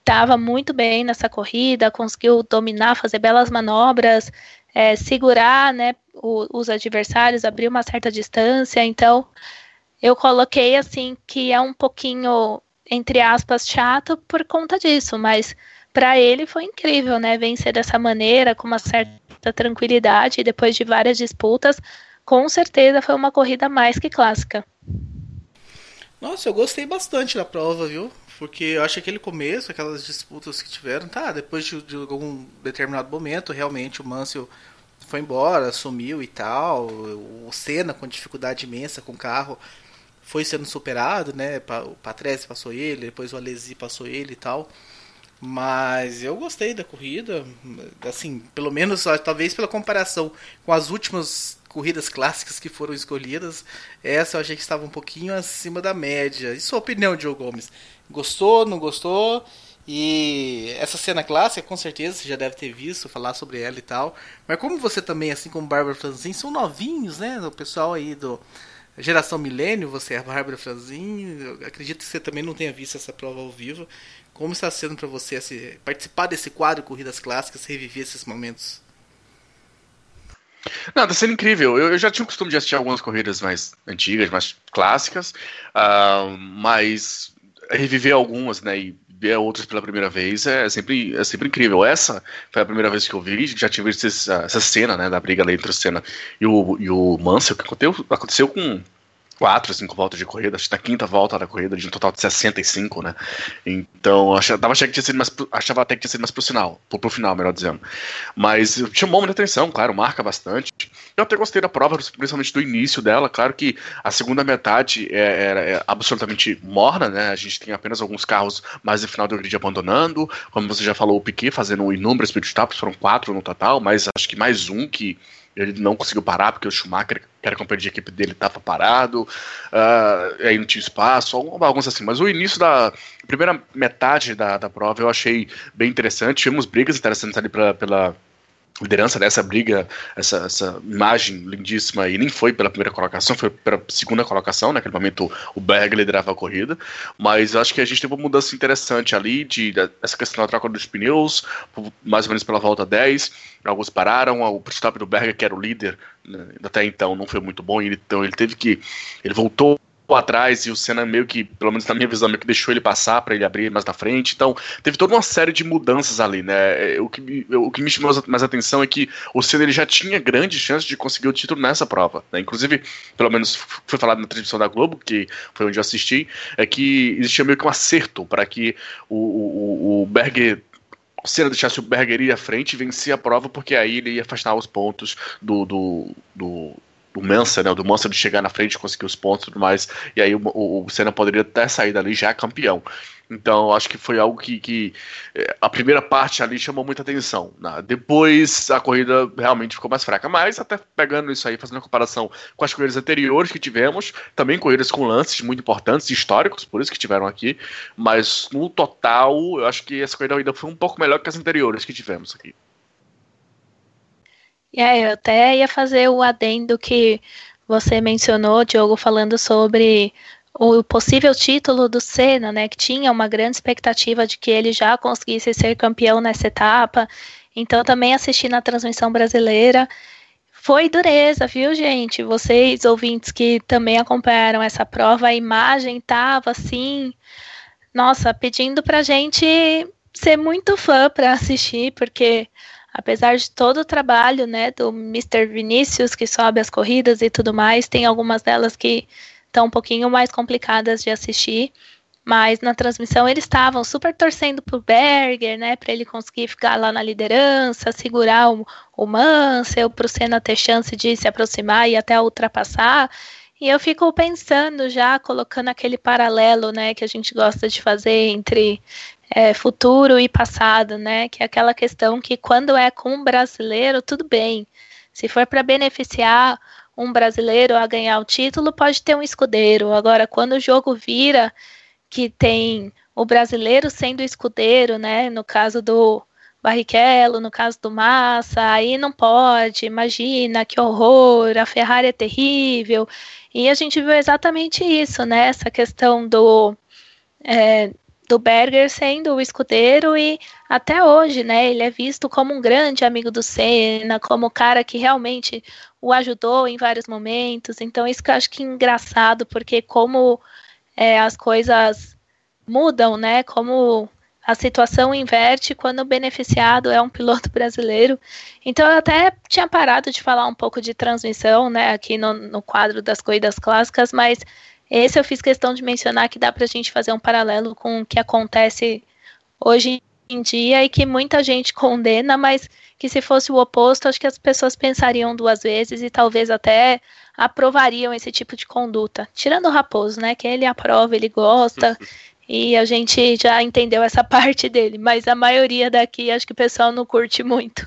S3: estava muito bem nessa corrida, conseguiu dominar, fazer belas manobras, segurar, né, os adversários, abrir uma certa distância. Então, eu coloquei assim que é um pouquinho, entre aspas, chato por conta disso, mas para ele foi incrível, né, vencer dessa maneira, com uma certa tranquilidade, e depois de várias disputas, com certeza foi uma corrida mais que clássica.
S2: Nossa, eu gostei bastante da prova, viu? Porque eu acho que aquele começo, aquelas disputas que tiveram, depois de algum determinado momento, realmente o Mansell foi embora, sumiu e tal. O Senna, com dificuldade imensa com o carro, foi sendo superado, né? O Patrese passou ele, depois o Alesi passou ele e tal. Mas eu gostei da corrida, assim, pelo menos, talvez pela comparação com as últimas corridas clássicas que foram escolhidas, essa eu achei que estava um pouquinho acima da média. E sua opinião, Diogo Gomes? Gostou, não gostou? E essa cena clássica, com certeza, você já deve ter visto, falar sobre ela e tal. Mas como você também, assim como Bárbara Franzin, são novinhos, né? O pessoal aí do geração milênio, você é a Bárbara Franzin. Eu acredito que você também não tenha visto essa prova ao vivo. Como está sendo para você participar desse quadro Corridas Clássicas, reviver esses momentos?
S4: Não, tá sendo incrível. Eu já tinha o costume de assistir algumas corridas mais antigas, mais clássicas, mas reviver algumas, né, e ver outras pela primeira vez é sempre incrível. Essa foi a primeira vez que eu vi, já tinha visto essa cena, né, da briga ali entre o Senna e o Mansell, que aconteceu com 4, 5 voltas de corrida, acho que na quinta volta da corrida, de um total de 65, né? Então, achava até que tinha sido mais pro final, melhor dizendo. Mas chamou muita atenção, claro, marca bastante. Eu até gostei da prova, principalmente do início dela. Claro que a segunda metade é absolutamente morna, né? A gente tem apenas alguns carros mais no final do grid abandonando. Como você já falou, o Piquet fazendo inúmeros pitstops, foram 4 no total, mas acho que mais um que ele não conseguiu parar porque o Schumacher, que era companheiro de equipe dele, estava parado, aí não tinha espaço, alguma bagunça assim. Mas o início da primeira metade da prova eu achei bem interessante. Tivemos brigas interessantes ali pela liderança dessa briga, essa imagem lindíssima, e nem foi pela primeira colocação, foi pela segunda colocação. Naquele momento o Berger liderava a corrida, mas acho que a gente teve uma mudança interessante ali, essa questão da troca dos pneus, mais ou menos pela volta 10, alguns pararam, o pitstop do Berger, que era o líder, né, até então não foi muito bom, então ele voltou atrás, e o Senna meio que, pelo menos na minha visão, meio que deixou ele passar para ele abrir mais na frente. Então teve toda uma série de mudanças ali, né? O que me chamou mais atenção é que o Senna ele já tinha grandes chances de conseguir o título nessa prova, né? Inclusive, pelo menos foi falado na transmissão da Globo, que foi onde eu assisti, é que existia meio que um acerto para que o Berger, o Senna deixasse o Berger ir à frente e vencer a prova, porque aí ele ia afastar os pontos do Mansell, né, do Mansell de chegar na frente, conseguir os pontos e tudo mais, e aí o Senna poderia até sair dali já campeão. Então acho que foi algo que a primeira parte ali chamou muita atenção, né? Depois a corrida realmente ficou mais fraca, mas até pegando isso aí, fazendo a comparação com as corridas anteriores que tivemos, também corridas com lances muito importantes, históricos, por isso que tiveram aqui, mas no total eu acho que essa corrida ainda foi um pouco melhor que as anteriores que tivemos aqui.
S3: Eu até ia fazer o adendo que você mencionou, Diogo, falando sobre o possível título do Senna, né, que tinha uma grande expectativa de que ele já conseguisse ser campeão nessa etapa. Então também assisti na transmissão brasileira. Foi dureza, viu, gente? Vocês, ouvintes que também acompanharam essa prova, a imagem tava assim, nossa, pedindo pra gente ser muito fã para assistir, porque apesar de todo o trabalho, né, do Mr. Vinícius, que sobe as corridas e tudo mais, tem algumas delas que estão um pouquinho mais complicadas de assistir, mas na transmissão eles estavam super torcendo pro Berger, né, para ele conseguir ficar lá na liderança, segurar o Mansell, pro Senna ter chance de se aproximar e até ultrapassar. E eu fico pensando já, colocando aquele paralelo, né, que a gente gosta de fazer entre futuro e passado, né, que é aquela questão que quando é com um brasileiro, tudo bem. Se for para beneficiar um brasileiro a ganhar o título, pode ter um escudeiro. Agora, quando o jogo vira que tem o brasileiro sendo escudeiro, né, no caso do Barrichello, no caso do Massa, aí não pode, imagina, que horror, a Ferrari é terrível. E a gente viu exatamente isso, né, essa questão do Berger sendo o escudeiro e até hoje, né, ele é visto como um grande amigo do Senna, como o cara que realmente o ajudou em vários momentos. Então isso que eu acho que é engraçado, porque como as coisas mudam, né, como a situação inverte quando o beneficiado é um piloto brasileiro. Então eu até tinha parado de falar um pouco de transmissão, né, aqui no quadro das corridas clássicas, mas esse eu fiz questão de mencionar que dá para a gente fazer um paralelo com o que acontece hoje em dia e que muita gente condena, mas que se fosse o oposto, acho que as pessoas pensariam duas vezes e talvez até aprovariam esse tipo de conduta. Tirando o Raposo, né, que ele aprova, ele gosta, e a gente já entendeu essa parte dele, mas a maioria daqui acho que o pessoal não curte muito.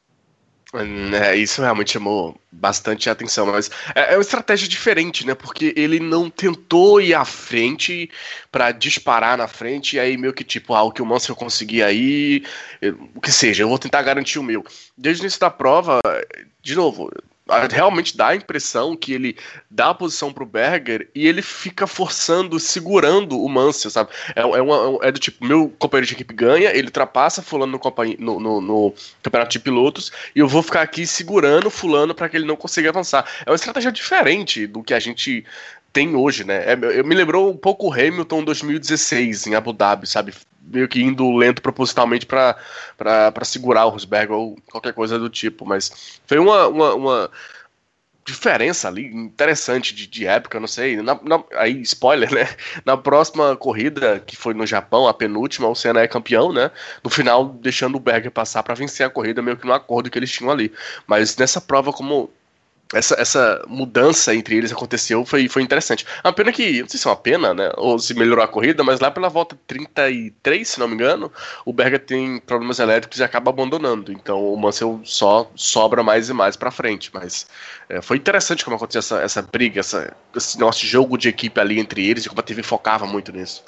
S4: Isso realmente chamou bastante atenção, mas é uma estratégia diferente, né? Porque ele não tentou ir à frente pra disparar na frente, e aí meio que tipo, o que o Mansell conseguir aí, o que seja, eu vou tentar garantir o meu. Desde o início da prova, de novo, realmente dá a impressão que ele dá a posição pro Berger e ele fica forçando, segurando o Mansell, sabe? É do tipo, meu companheiro de equipe ganha, ele ultrapassa fulano no campeonato de pilotos e eu vou ficar aqui segurando fulano para que ele não consiga avançar. É uma estratégia diferente do que a gente tem hoje, né? Me lembrou um pouco o Hamilton 2016 em Abu Dhabi, sabe? Meio que indo lento propositalmente para segurar o Rosberg ou qualquer coisa do tipo, mas foi uma diferença ali interessante de época, não sei, aí spoiler, né, na próxima corrida, que foi no Japão, a penúltima, o Senna é campeão, né, no final deixando o Berger passar para vencer a corrida, meio que no acordo que eles tinham ali, mas nessa prova como essa mudança entre eles aconteceu, foi interessante. A pena que, não sei se é uma pena, né, ou se melhorou a corrida, mas lá pela volta 33, se não me engano, o Berger tem problemas elétricos e acaba abandonando, então o Mansell só sobra mais e mais pra frente, mas foi interessante como aconteceu essa briga, esse nosso jogo de equipe ali entre eles, e como a TV focava muito nisso.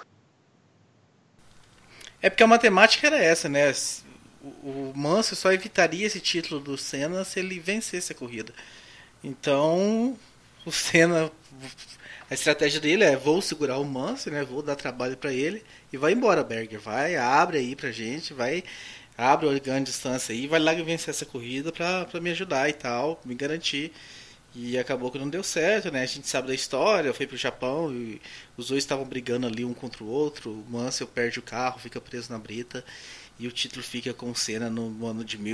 S2: É porque a matemática era essa, né, o Mansell só evitaria esse título do Senna se ele vencesse a corrida. Então, o Senna, a estratégia dele é: vou segurar o Mansell, né? Vou dar trabalho para ele e vai embora, Berger. Vai, abre aí pra gente, abre a grande distância aí, vai lá vencer essa corrida pra me ajudar e tal, me garantir. E acabou que não deu certo, né? A gente sabe da história, foi pro Japão e os dois estavam brigando ali um contra o outro. O Mansell perde o carro, fica preso na brita e o título fica com o Senna no ano de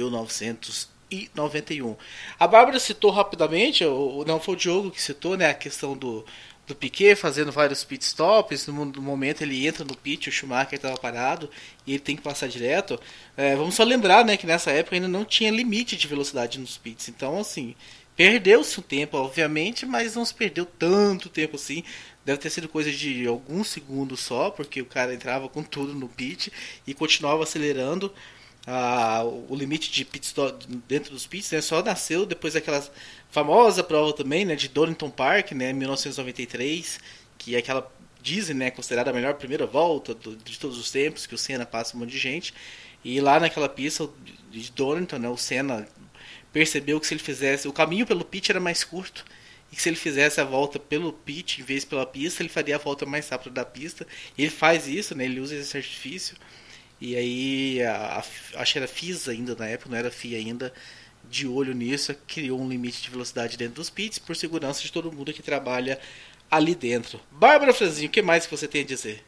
S2: 1991. A Bárbara citou rapidamente, não foi o Diogo que citou, né, a questão do Piquet fazendo vários pit stops. No momento ele entra no pit, o Schumacher estava parado e ele tem que passar direto. Vamos só lembrar, né, que nessa época ainda não tinha limite de velocidade nos pits, então assim, perdeu-se um tempo, obviamente, mas não se perdeu tanto tempo assim. Deve ter sido coisa de alguns segundos só, porque o cara entrava com tudo no pit e continuava acelerando. O limite de pit stop dentro dos pits, né, só nasceu depois daquela famosa prova também, né, de Donington Park, né, 1993, que é aquela, dizem, né, considerada a melhor primeira volta de todos os tempos, que o Senna passa um monte de gente, e lá naquela pista de Donington, né, o Senna percebeu que se ele fizesse, o caminho pelo pit era mais curto, e que se ele fizesse a volta pelo pit em vez pela pista, ele faria a volta mais rápida da pista. E ele faz isso, né, ele usa esse artifício. E aí, acho que era FISA ainda na época, não era FIA ainda, de olho nisso, criou um limite de velocidade dentro dos pits, por segurança de todo mundo que trabalha ali dentro. Bárbara Franzinho, o que mais que você tem a dizer?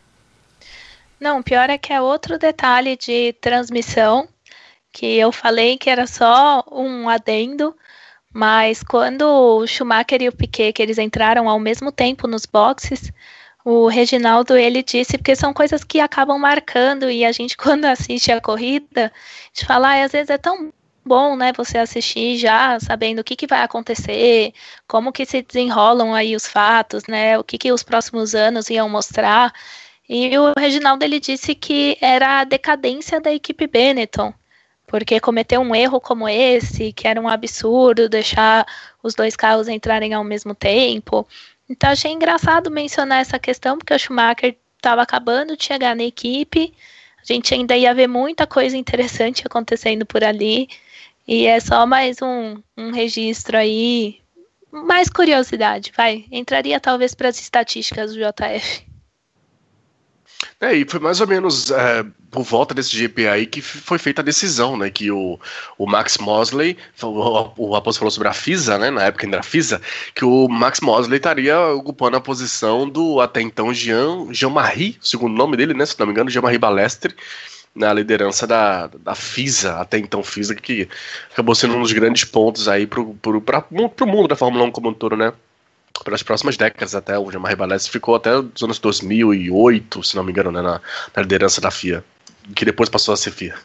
S3: Não, pior é que é outro detalhe de transmissão, que eu falei que era só um adendo, mas quando o Schumacher e o Piquet, que eles entraram ao mesmo tempo nos boxes, o Reginaldo, ele disse, porque são coisas que acabam marcando, e a gente, quando assiste a corrida, a gente fala, às vezes é tão bom, né, você assistir já sabendo o que vai acontecer, como que se desenrolam aí os fatos, né, o que os próximos anos iam mostrar. E o Reginaldo, ele disse que era a decadência da equipe Benetton, porque cometer um erro como esse, que era um absurdo deixar os dois carros entrarem ao mesmo tempo. Então achei engraçado mencionar essa questão, porque o Schumacher estava acabando de chegar na equipe, a gente ainda ia ver muita coisa interessante acontecendo por ali, e é só mais um registro aí, mais curiosidade, entraria talvez para as estatísticas do JF.
S4: E foi mais ou menos por volta desse GP aí que foi feita a decisão, né? Que o Max Mosley, o Raposo falou sobre a FISA, né? Na época ainda era FISA, que o Max Mosley estaria ocupando a posição do até então Jean-Marie, o segundo nome dele, né? Se não me engano, Jean-Marie Balestre, na liderança da FISA, até então FISA, que acabou sendo um dos grandes pontos aí pro mundo da Fórmula 1 como um todo, né? Pelas próximas décadas até, o Jean-Marie Balestre ficou até os anos 2008, se não me engano, né, na liderança da FIA, que depois passou a ser FIA.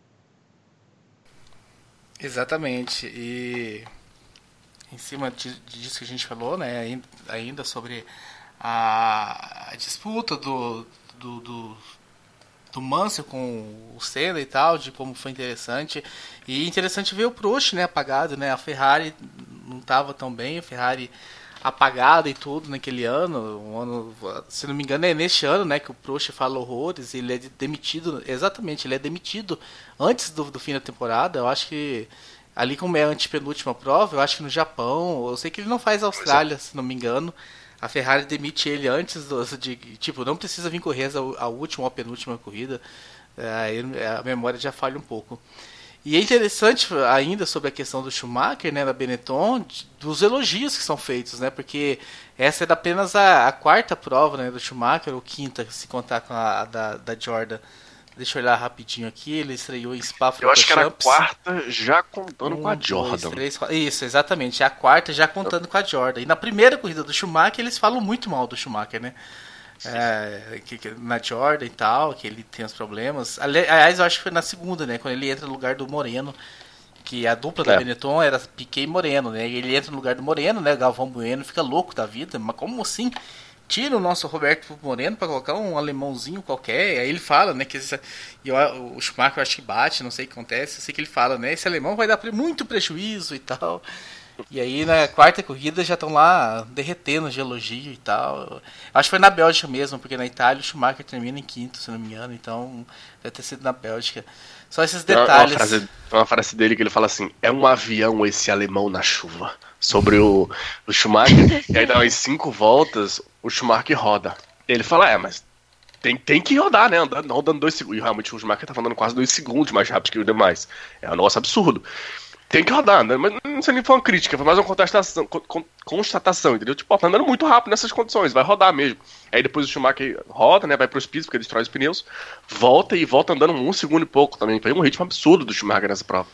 S2: Exatamente, e em cima disso que a gente falou, né, ainda sobre a disputa do Mansell com o Senna e tal, de como foi interessante, e interessante ver o Prost, né, apagado, né, a Ferrari não estava tão bem, a Ferrari apagada e tudo naquele ano, se não me engano é neste ano, né, que o Prost fala horrores, ele é demitido, exatamente, ele é demitido antes do fim da temporada. Eu acho que ali como é a antepenúltima prova, eu acho que no Japão, eu sei que ele não faz a Austrália, se não me engano, a Ferrari demite ele antes de, tipo, não precisa vir correr a última ou a penúltima corrida, aí a memória já falha um pouco. E é interessante ainda sobre a questão do Schumacher, né, da Benetton, dos elogios que são feitos, né, porque essa era apenas a quarta prova, né, do Schumacher, ou quinta, se contar com a da Jordan. Deixa eu olhar rapidinho aqui, ele estreou em Spa-Francorchamps.
S4: Eu acho que era a quarta já contando com a Jordan.
S2: 2, 3, 4. Isso, exatamente, é a quarta já contando com a Jordan. E na primeira corrida do Schumacher, eles falam muito mal do Schumacher, né? Na Jordan e tal, que ele tem os problemas. Aliás, eu acho que foi na segunda, né? Quando ele entra no lugar do Moreno, que a dupla da Benetton era Piquet e Moreno, né? E ele entra no lugar do Moreno, né? Galvão Bueno fica louco da vida, mas como assim? Tira o nosso Roberto Moreno para colocar um alemãozinho qualquer. Aí ele fala, né? Que o Schumacher eu acho que bate, não sei o que acontece. Eu sei que ele fala, né? Esse alemão vai dar muito prejuízo e tal. E aí na quarta corrida já estão lá derretendo de elogio e tal. Acho que foi na Bélgica mesmo, porque na Itália o Schumacher termina em quinto, se não me engano. Então deve ter sido na Bélgica. Só esses detalhes.
S4: Uma frase dele que ele fala assim: é um avião esse alemão na chuva. Sobre o Schumacher. E aí dá umas 5 voltas, o Schumacher roda. Ele fala, mas tem que rodar, né? Rodando 2 segundos. E realmente o Schumacher tá andando quase 2 segundos mais rápido que os demais. É um negócio absurdo. Tem que rodar, né? Mas não sei nem foi uma crítica, foi mais uma constatação, entendeu? Tipo, tá andando muito rápido nessas condições, vai rodar mesmo. Aí depois o Schumacher roda, né? Vai pros pisos, porque destrói os pneus, volta andando 1 segundo e pouco também. Foi um ritmo absurdo do Schumacher nessa prova.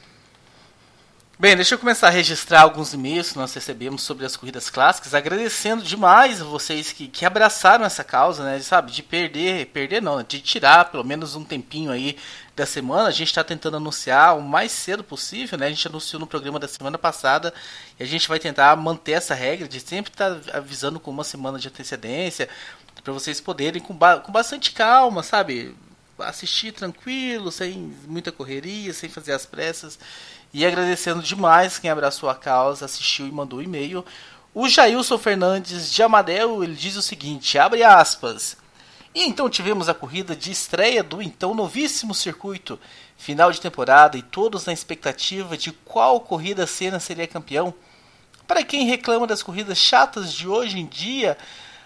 S2: Bem, deixa eu começar a registrar alguns e-mails que nós recebemos sobre as corridas clássicas, agradecendo demais a vocês que abraçaram essa causa, né, sabe, de perder não, de tirar pelo menos um tempinho aí da semana. A gente está tentando anunciar o mais cedo possível, né, a gente anunciou no programa da semana passada e a gente vai tentar manter essa regra de sempre estar avisando com uma semana de antecedência, para vocês poderem com bastante calma, sabe, assistir tranquilo, sem muita correria, sem fazer as pressas. E agradecendo demais quem abraçou a causa, assistiu e mandou e-mail. O Jailson Fernandes de Amadeu, ele diz o seguinte, abre aspas. E então tivemos a corrida de estreia do então novíssimo circuito, final de temporada e todos na expectativa de qual corrida Senna seria campeão. Para quem reclama das corridas chatas de hoje em dia,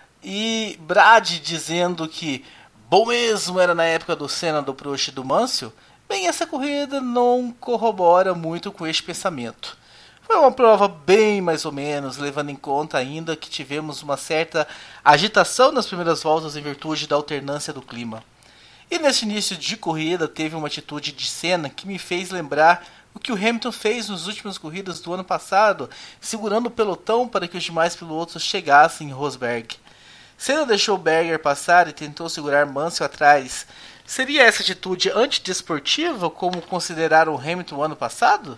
S2: e Brad dizendo que bom mesmo era na época do Senna, do Prost e do Mansell, bem, essa corrida não corrobora muito com este pensamento. Foi uma prova bem mais ou menos, levando em conta ainda que tivemos uma certa agitação nas primeiras voltas em virtude da alternância do clima. E nesse início de corrida teve uma atitude de Senna que me fez lembrar o que o Hamilton fez nas últimas corridas do ano passado, segurando o pelotão para que os demais pilotos chegassem em Rosberg. Senna deixou Berger passar e tentou segurar Mansell atrás. Seria essa atitude antidesportiva, como consideraram o Hamilton ano passado?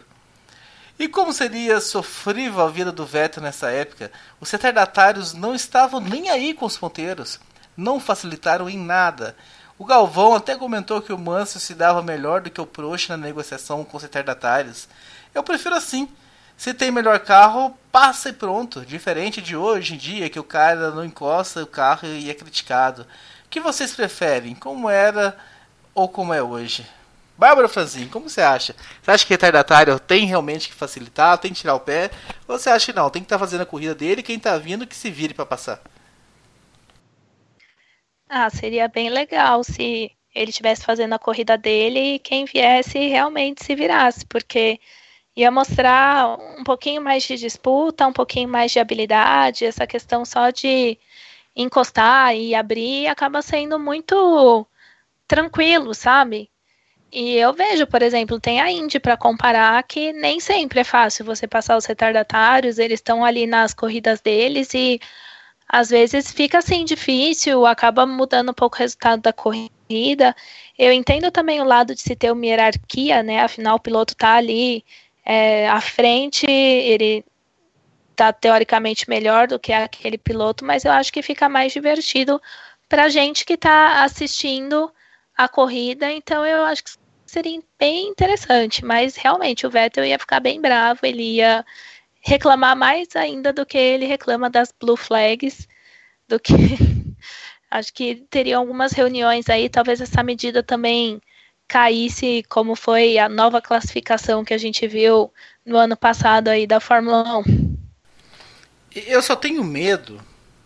S2: E como seria sofrível a vida do Vettel nessa época? Os retardatários não estavam nem aí com os ponteiros. Não facilitaram em nada. O Galvão até comentou que o Mansell se dava melhor do que o Prost na negociação com os retardatários. Eu prefiro assim. Se tem melhor carro, passa e pronto. Diferente de hoje em dia, que o cara não encosta o carro e é criticado. O que vocês preferem? Como era ou como é hoje? Bárbara Franzin, como você acha? Você acha que retardatário tem realmente que facilitar, tem que tirar o pé? Ou você acha que não, tem que estar fazendo a corrida dele e quem está vindo que se vire para passar?
S3: Seria bem legal se ele estivesse fazendo a corrida dele e quem viesse realmente se virasse, porque ia mostrar um pouquinho mais de disputa, um pouquinho mais de habilidade. Essa questão só de encostar e abrir acaba sendo muito tranquilo, sabe? E eu vejo, por exemplo, tem a Indy para comparar, que nem sempre é fácil você passar os retardatários, eles estão ali nas corridas deles e às vezes fica assim difícil, acaba mudando um pouco o resultado da corrida. Eu entendo também o lado de se ter uma hierarquia, né? Afinal, o piloto tá ali à frente, ele tá teoricamente melhor do que aquele piloto, mas eu acho que fica mais divertido pra gente que tá assistindo a corrida, então eu acho que seria bem interessante, mas realmente o Vettel ia ficar bem bravo, ele ia reclamar mais ainda do que ele reclama das Blue Flags, do que acho que teria algumas reuniões aí, talvez essa medida também caísse, como foi a nova classificação que a gente viu no ano passado aí da Fórmula 1.
S2: Eu só tenho medo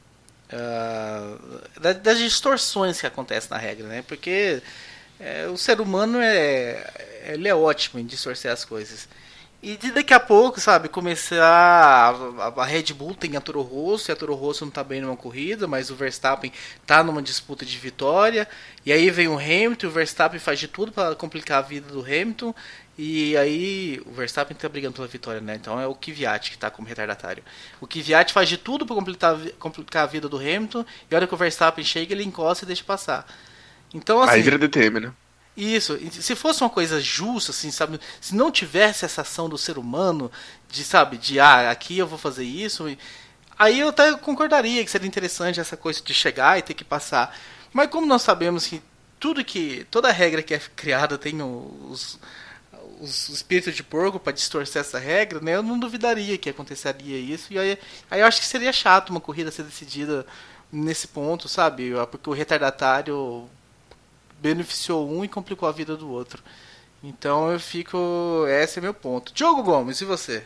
S2: das distorções que acontecem na regra, né? Porque o ser humano ele é ótimo em distorcer as coisas. E daqui a pouco, sabe, começar a Red Bull tem a Toro Rosso, e a Toro Rosso não tá bem numa corrida, mas o Verstappen tá numa disputa de vitória, e aí vem o Hamilton, o Verstappen faz de tudo para complicar a vida do Hamilton, e aí o Verstappen tá brigando pela vitória, né? Então é o Kvyat que tá como retardatário. O Kvyat faz de tudo para complicar a vida do Hamilton, e a hora que o Verstappen chega, ele encosta e deixa passar. Então, assim,
S4: aí vira DTM, né?
S2: Isso, se fosse uma coisa justa, assim, sabe, se não tivesse essa ação do ser humano, aqui eu vou fazer isso, aí eu até concordaria que seria interessante essa coisa de chegar e ter que passar. Mas como nós sabemos que toda regra que é criada tem os espíritos de porco para distorcer essa regra, né, eu não duvidaria que aconteceria isso, e aí eu acho que seria chato uma corrida ser decidida nesse ponto, sabe, porque o retardatário beneficiou um e complicou a vida do outro. Então esse é meu ponto. Diogo Gomes, e você?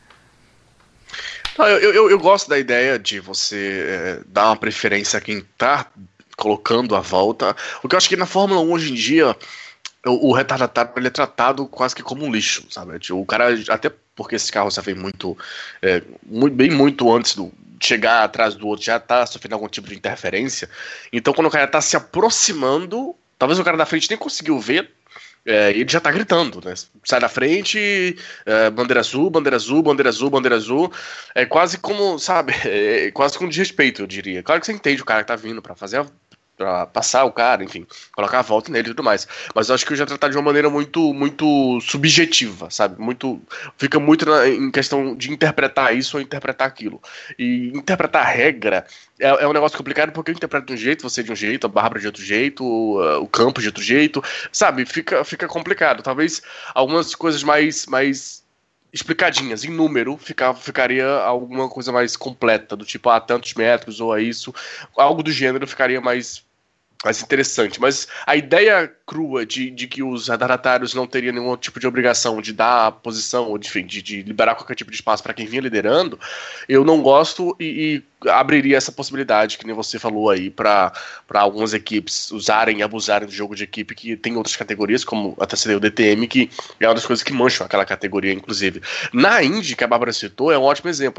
S4: Eu gosto da ideia de você dar uma preferência a quem tá colocando a volta. O que eu acho que na Fórmula 1 hoje em dia o retardatário ele é tratado quase que como um lixo, sabe? O cara, até porque esse carro já vem muito antes de chegar atrás do outro, já tá sofrendo algum tipo de interferência. Então quando o cara tá se aproximando, talvez o cara da frente nem conseguiu ver, ele já tá gritando, né? Sai da frente, bandeira azul, bandeira azul, bandeira azul, bandeira azul. É quase como, sabe? É quase como desrespeito, eu diria. Claro que você entende o cara que tá vindo pra passar o cara, enfim, colocar a volta nele e tudo mais. Mas eu acho que eu já tratar de uma maneira muito, muito subjetiva, sabe? Fica muito em questão de interpretar isso ou interpretar aquilo. E interpretar a regra é um negócio complicado, porque eu interpreto de um jeito, você de um jeito, a Bárbara de outro jeito, o Campos de outro jeito, sabe? Fica complicado. Talvez algumas coisas mais explicadinhas, em número, ficaria alguma coisa mais completa, do tipo, tantos metros, ou isso, algo do gênero ficaria mais interessante, mas a ideia crua de que os retardatários não teriam nenhum tipo de obrigação de dar a posição, ou enfim, de liberar qualquer tipo de espaço para quem vinha liderando, eu não gosto e abriria essa possibilidade, que nem você falou aí, para algumas equipes usarem e abusarem do jogo de equipe que tem outras categorias, como até o DTM, que é uma das coisas que mancham aquela categoria, inclusive. Na Indy, que a Bárbara citou, é um ótimo exemplo.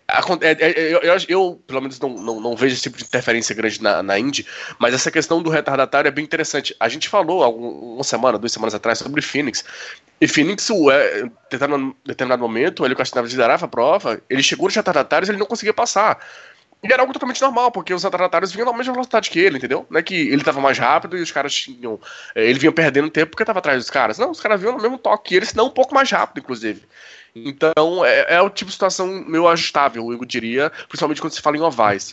S4: Eu pelo menos, não vejo esse tipo de interferência grande na Indy, mas essa questão do retardatário é bem interessante. A gente falou uma semana, 2 semanas atrás, sobre Phoenix, e Phoenix, em determinado momento, ele questionava de liderar a prova, ele chegou nos retardatários e ele não conseguia passar. E era algo totalmente normal, porque os retardatários vinham na mesma velocidade que ele, entendeu? Não é que ele tava mais rápido e os caras tinham... ele vinha perdendo tempo porque tava atrás dos caras. Não, os caras vinham no mesmo toque que ele, senão um pouco mais rápido, inclusive. Então, é o tipo de situação meio ajustável, eu diria, principalmente quando se fala em ovais.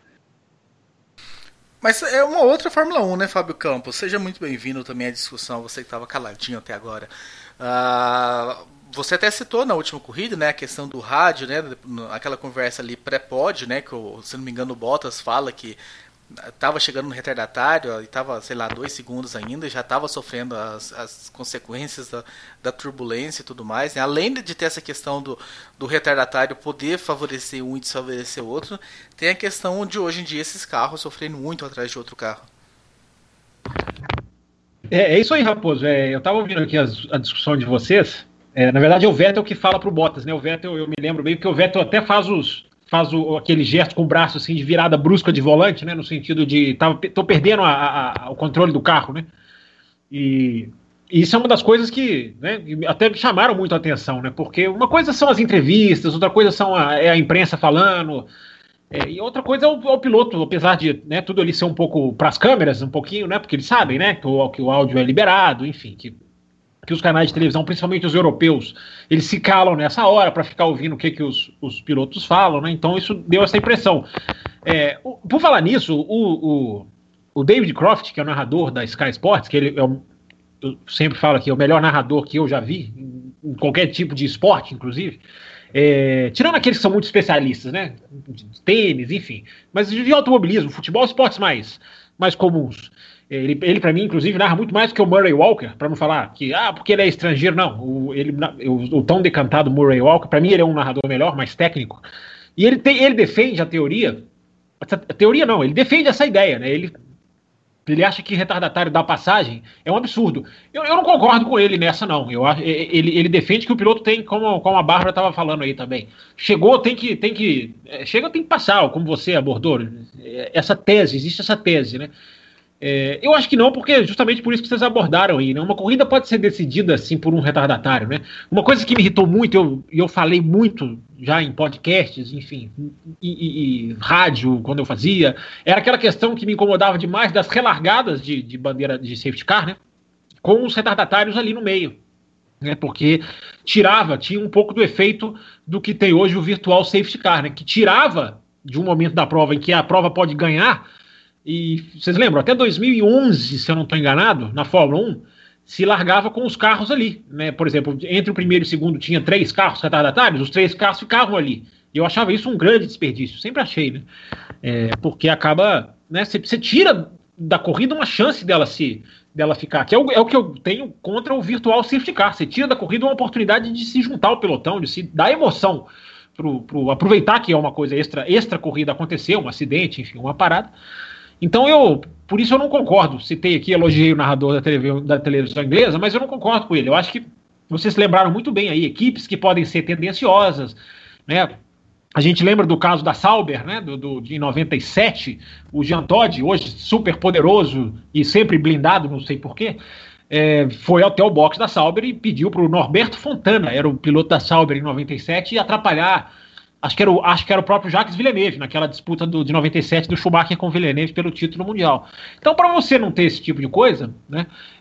S2: Mas é uma outra Fórmula 1, né, Fábio Campos? Seja muito bem-vindo também à discussão, você que estava caladinho até agora. Você até citou na última corrida, né, a questão do rádio, né, aquela conversa ali pré-pod, né, que, se não me engano, o Bottas fala que estava chegando no retardatário e estava, sei lá, 2 segundos ainda, e já estava sofrendo as consequências da turbulência e tudo mais, né? Além de ter essa questão do retardatário poder favorecer um e desfavorecer o outro, tem a questão de hoje em dia esses carros sofrendo muito atrás de outro carro.
S5: É isso aí, Raposo. Eu estava ouvindo aqui a discussão de vocês. Na verdade, é o Vettel que fala pro Bottas, né? O Vettel, eu me lembro bem, porque o Vettel até faz aquele gesto com o braço assim de virada brusca de volante, né? No sentido de tô perdendo o controle do carro, né? E isso é uma das coisas que, né, até me chamaram muito a atenção, né? Porque uma coisa são as entrevistas, outra coisa é a imprensa falando, e outra coisa é o piloto, apesar de, né, tudo ali ser um pouco para as câmeras, um pouquinho, né? Porque eles sabem, né? Que o áudio é liberado, enfim, que os canais de televisão, principalmente os europeus, eles se calam nessa hora para ficar ouvindo o que os pilotos falam, né? Então isso deu essa impressão. Por falar nisso, o David Croft, que é o narrador da Sky Sports, que ele eu sempre falo que é o melhor narrador que eu já vi, em qualquer tipo de esporte, inclusive, tirando aqueles que são muito especialistas, né? De tênis, enfim, mas de automobilismo, futebol, esportes mais comuns. Ele para mim, inclusive, narra muito mais do que o Murray Walker, para não falar que, porque ele é estrangeiro, não. O tão decantado Murray Walker, para mim, ele é um narrador melhor, mais técnico. E ele defende a teoria. A teoria não, ele defende essa ideia, né? Ele acha que retardatário da passagem é um absurdo. Eu não concordo com ele nessa, não. Ele defende que o piloto tem, como a Bárbara estava falando aí também. Chega, tem que passar, como você abordou. Existe essa tese, né? Eu acho que não, porque justamente por isso que vocês abordaram aí, né? Uma corrida pode ser decidida assim por um retardatário, né? Uma coisa que me irritou muito, eu falei muito já em podcasts, enfim, e rádio, quando eu fazia, era aquela questão que me incomodava demais das relargadas de bandeira de safety car, né? Com os retardatários ali no meio, né? Porque tinha um pouco do efeito do que tem hoje o virtual safety car, né? Que tirava de um momento da prova em que a prova pode ganhar. E vocês lembram, até 2011, se eu não estou enganado, na Fórmula 1, se largava com os carros ali, né? Por exemplo, entre o primeiro e o segundo tinha 3 carros retardatários, os 3 carros ficavam ali. E eu achava isso um grande desperdício, sempre achei, né? Porque acaba, né? Você tira da corrida uma chance dela ficar, que é o que eu tenho contra o virtual safety car. Você tira da corrida uma oportunidade de se juntar ao pelotão, de se dar emoção, aproveitar que é uma coisa extra corrida aconteceu, um acidente, enfim, uma parada. Então por isso eu não concordo. Citei aqui, elogiei o narrador da televisão inglesa, mas eu não concordo com ele. Eu acho que vocês lembraram muito bem aí, equipes que podem ser tendenciosas, né? A gente lembra do caso da Sauber, né? De 97, o Jean Todt, hoje super poderoso e sempre blindado, não sei porquê, foi até o box da Sauber e pediu para o Norberto Fontana, era o piloto da Sauber em 97, atrapalhar. Acho que era o próprio Jacques Villeneuve, naquela disputa de 97 do Schumacher com o Villeneuve pelo título mundial. Então, para você não ter esse tipo de coisa, né,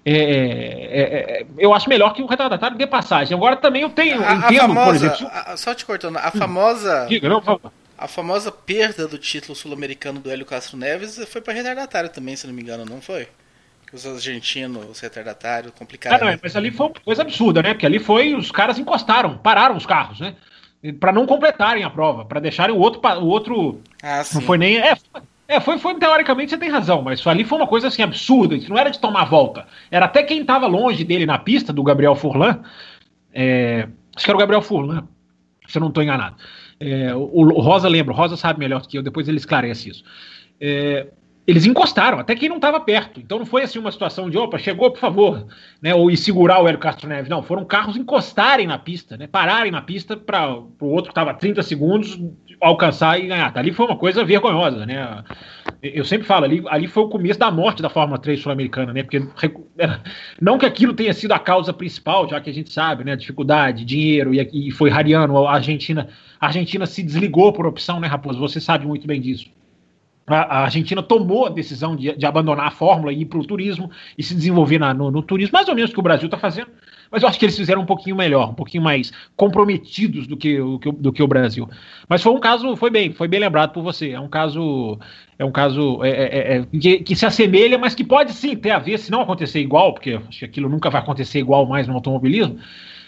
S5: eu acho melhor que o retardatário dê passagem. Agora também entendo, por exemplo...
S2: Só te cortando, a famosa...
S5: Diga, não, por favor.
S2: A famosa perda do título sul-americano do Hélio Castro Neves foi para retardatário também, se não me engano, não foi? Os argentinos, os retardatários, complicado.
S5: Não, mas ali foi uma coisa absurda, né? Porque ali os caras pararam os carros, né? Para não completarem a prova, para deixarem o outro não foi nem foi teoricamente, você tem razão, mas isso ali foi uma coisa assim absurda, isso não era de tomar volta, era até quem estava longe dele na pista, do Gabriel Furlan, acho que era o Gabriel Furlan, se eu não estou enganado, o Rosa lembra, o Rosa sabe melhor do que eu, depois ele esclarece isso. Eles encostaram, até quem não estava perto. Então não foi assim uma situação de, opa, chegou, por favor, né, ou segurar o Hélio Castro Neves. Não, foram carros encostarem na pista, né, pararem na pista para o outro que estava a 30 segundos alcançar e ganhar. Ali foi uma coisa vergonhosa, né? Eu sempre falo, ali foi o começo da morte da Fórmula 3 sul-americana, né? Porque não que aquilo tenha sido a causa principal, já que a gente sabe, né? Dificuldade, dinheiro, e foi rareando. A Argentina se desligou por opção, né, Raposo? Você sabe muito bem disso. A Argentina tomou a decisão de abandonar a Fórmula e ir para o turismo e se desenvolver no turismo, mais ou menos o que o Brasil está fazendo, mas eu acho que eles fizeram um pouquinho melhor, um pouquinho mais comprometidos do que o Brasil. Mas foi um caso, foi bem lembrado por você, é um caso que se assemelha, mas que pode sim ter a ver, se não acontecer igual, porque acho que aquilo nunca vai acontecer igual mais no automobilismo,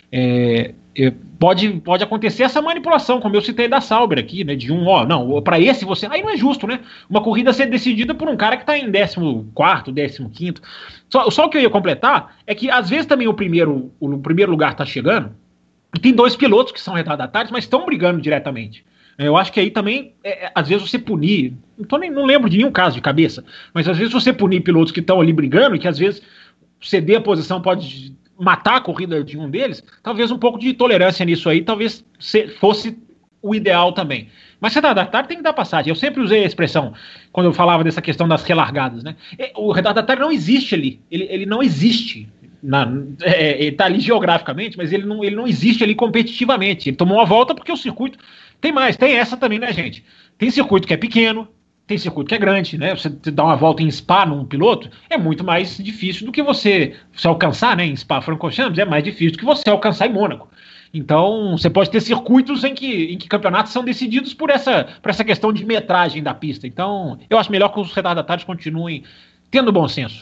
S5: Pode acontecer essa manipulação, como eu citei da Sauber aqui, né? De para esse você. Aí não é justo, né? Uma corrida ser decidida por um cara que está em 14º, 15º. Só o que eu ia completar é que às vezes também o primeiro lugar está chegando, e tem 2 pilotos que são retardatários, mas estão brigando diretamente. Eu acho que aí também, às vezes você punir, não lembro de nenhum caso de cabeça, mas às vezes você punir pilotos que estão ali brigando e que às vezes ceder a posição pode matar a corrida de um deles, talvez um pouco de tolerância nisso aí, talvez fosse o ideal também. Mas retardatário tem que dar passagem. Eu sempre usei a expressão, quando eu falava dessa questão das relargadas, né? O retardatário não existe ali, ele não existe. Ele está ali geograficamente, mas ele não existe ali competitivamente. Ele tomou uma volta porque o circuito... Tem essa também, né, gente? Tem circuito que é pequeno, tem circuito que é grande, né? Você dar uma volta em Spa num piloto é muito mais difícil do que você alcançar, né? Em Spa-Francorchamps é mais difícil do que você alcançar em Mônaco. Então, você pode ter circuitos em que campeonatos são decididos por essa questão de metragem da pista. Então, eu acho melhor que os retardatários continuem tendo bom senso.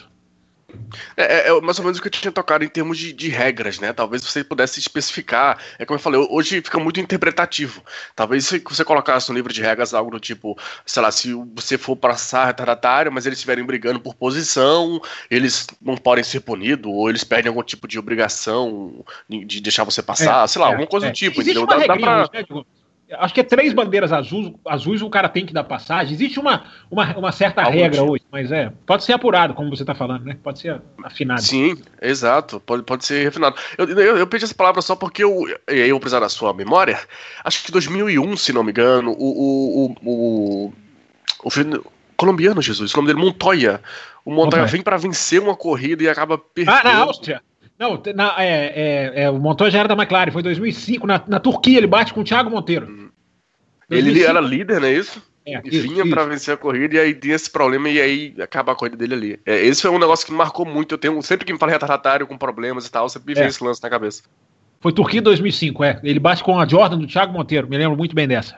S4: É mais ou menos o que eu tinha tocado em termos de regras, né? Talvez você pudesse especificar. É como eu falei, hoje fica muito interpretativo. Talvez se você colocasse no livro de regras algo do tipo, sei lá, se você for passar retardatário, mas eles estiverem brigando por posição, eles não podem ser punidos, ou eles perdem algum tipo de obrigação de deixar você passar, sei lá, alguma coisa do tipo.
S5: Existe
S4: entendeu?
S5: Uma regrinha, né, acho que 3 bandeiras azuis o cara tem que dar passagem. Existe uma certa regra hoje, mas pode ser apurado, como você está falando, né? Pode ser afinado.
S4: Sim, exato, pode ser refinado. Eu pedi essa palavra só porque eu vou precisar da sua memória. Acho que 2001, se não me engano, o colombiano, Jesus, o nome dele, Montoya. O Montoya vem para vencer uma corrida e acaba perdendo.
S5: Na Áustria. Não, o Montoya já era da McLaren, foi em 2005, na Turquia, ele bate com o Thiago Monteiro.
S4: Ele era líder, não é isso? E vinha
S5: isso.
S4: pra vencer a corrida e aí tinha esse problema e aí acaba a corrida dele ali. Esse foi um negócio que me marcou muito. Sempre que me fala retardatário com problemas e tal, sempre me vem esse lance na cabeça.
S5: Foi Turquia 2005, ele bate com a Jordan do Thiago Monteiro, me lembro muito bem dessa.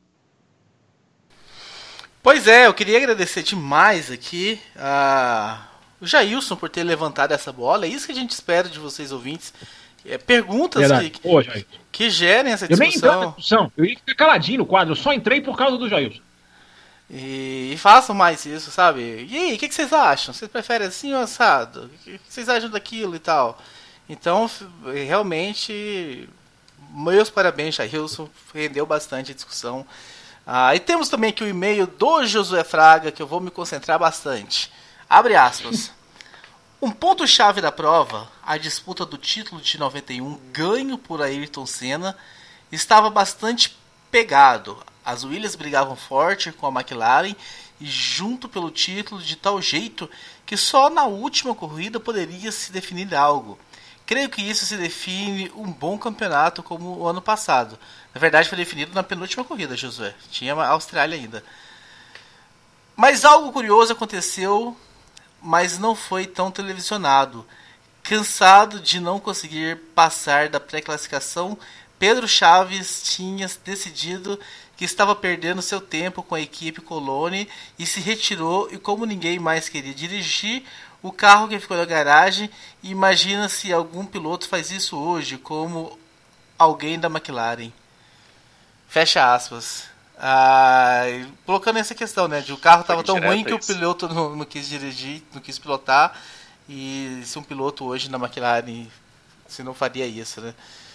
S2: Pois eu queria agradecer demais aqui o Jailson por ter levantado essa bola. É isso que a gente espera de vocês, ouvintes. Perguntas que gerem essa discussão.
S5: Eu nem entrei na discussão, eu ia ficar caladinho no quadro, eu só entrei por causa do Jailson.
S2: E façam mais isso, sabe? E aí, o que vocês acham? Vocês preferem assim ou assado? O que vocês acham daquilo e tal? Então, realmente, meus parabéns, Jailson. Rendeu bastante a discussão. E temos também aqui o e-mail do Josué Fraga, que eu vou me concentrar bastante. Abre aspas. Um ponto-chave da prova, a disputa do título de 91 ganho por Ayrton Senna, estava bastante pegado. As Williams brigavam forte com a McLaren e junto pelo título de tal jeito que só na última corrida poderia se definir algo. Creio que isso se define um bom campeonato como o ano passado. Na verdade foi definido na penúltima corrida, Josué. Tinha a Austrália ainda. Mas algo curioso aconteceu, mas não foi tão televisionado. Cansado de não conseguir passar da pré-classificação, Pedro Chaves tinha decidido que estava perdendo seu tempo com a equipe Coloni e se retirou, e como ninguém mais queria dirigir o carro que ficou na garagem, imagina se algum piloto faz isso hoje, como alguém da McLaren. Fecha aspas. Colocando essa questão, né, de o carro estava tão ruim que o piloto não quis dirigir, não quis pilotar, e se um piloto hoje na McLaren se não faria isso, né?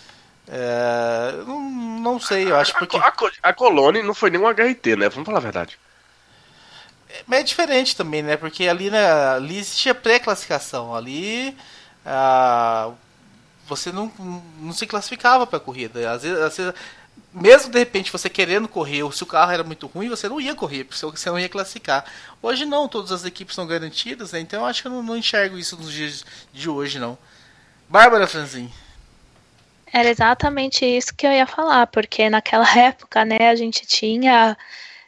S2: Não sei, eu acho porque
S4: a Coloni não foi nem um HRT, né? Vamos falar a verdade.
S2: Mas é diferente também, né? Porque ali existia pré-classificação. Ali você não se classificava para a corrida. Às vezes, mesmo de repente você querendo correr, ou se o carro era muito ruim, você não ia correr, porque você não ia classificar. Hoje não, todas as equipes são garantidas, né? Então eu acho que eu não enxergo isso nos dias de hoje, não. Bárbara Franzin.
S3: Era exatamente isso que eu ia falar, porque naquela época, né, a gente tinha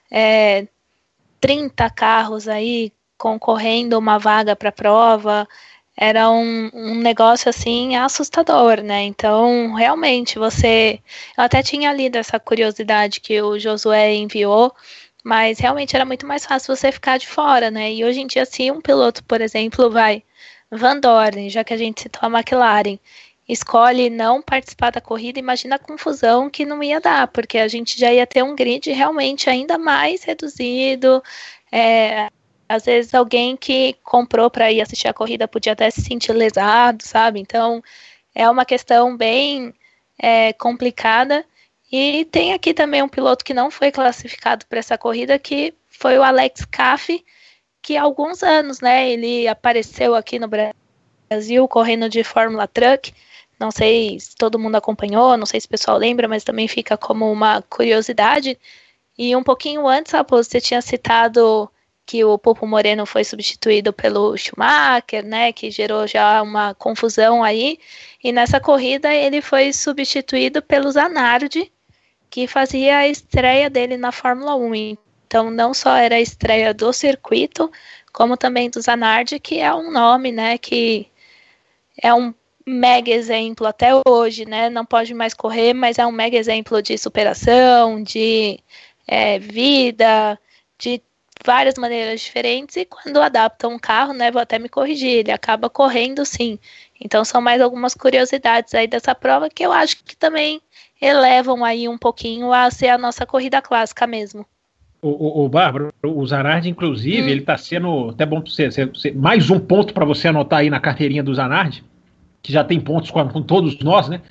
S3: 30 carros aí concorrendo uma vaga para a prova. Era um negócio assim assustador, né? Então, realmente, eu até tinha lido essa curiosidade que o Josué enviou, mas realmente era muito mais fácil você ficar de fora, né? E hoje em dia, se um piloto, por exemplo, Van Dorn, já que a gente citou a McLaren, escolhe não participar da corrida, imagina a confusão que não ia dar, porque a gente já ia ter um grid realmente ainda mais reduzido. Às vezes alguém que comprou para ir assistir a corrida podia até se sentir lesado, sabe? Então é uma questão bem complicada. E tem aqui também um piloto que não foi classificado para essa corrida, que foi o Alex Caff, que há alguns anos, né, ele apareceu aqui no Brasil correndo de Fórmula Truck. Não sei se todo mundo acompanhou, não sei se o pessoal lembra, mas também fica como uma curiosidade. E um pouquinho antes, Raposo, você tinha citado que o Pulpo Moreno foi substituído pelo Schumacher, né, que gerou já uma confusão aí. E nessa corrida ele foi substituído pelo Zanardi, que fazia a estreia dele na Fórmula 1. Então não só era a estreia do circuito, como também do Zanardi, que é um nome, né, que é um mega exemplo até hoje, né, não pode mais correr, mas é um mega exemplo de superação, de vida, de várias maneiras diferentes, e quando adapta um carro, né, vou até me corrigir, ele acaba correndo sim. Então são mais algumas curiosidades aí dessa prova que eu acho que também elevam aí um pouquinho a ser a nossa corrida clássica mesmo.
S5: O Bárbara, o Zanardi, inclusive, ele está sendo até bom para você, mais um ponto para você anotar aí na carteirinha do Zanardi, que já tem pontos com todos nós, né?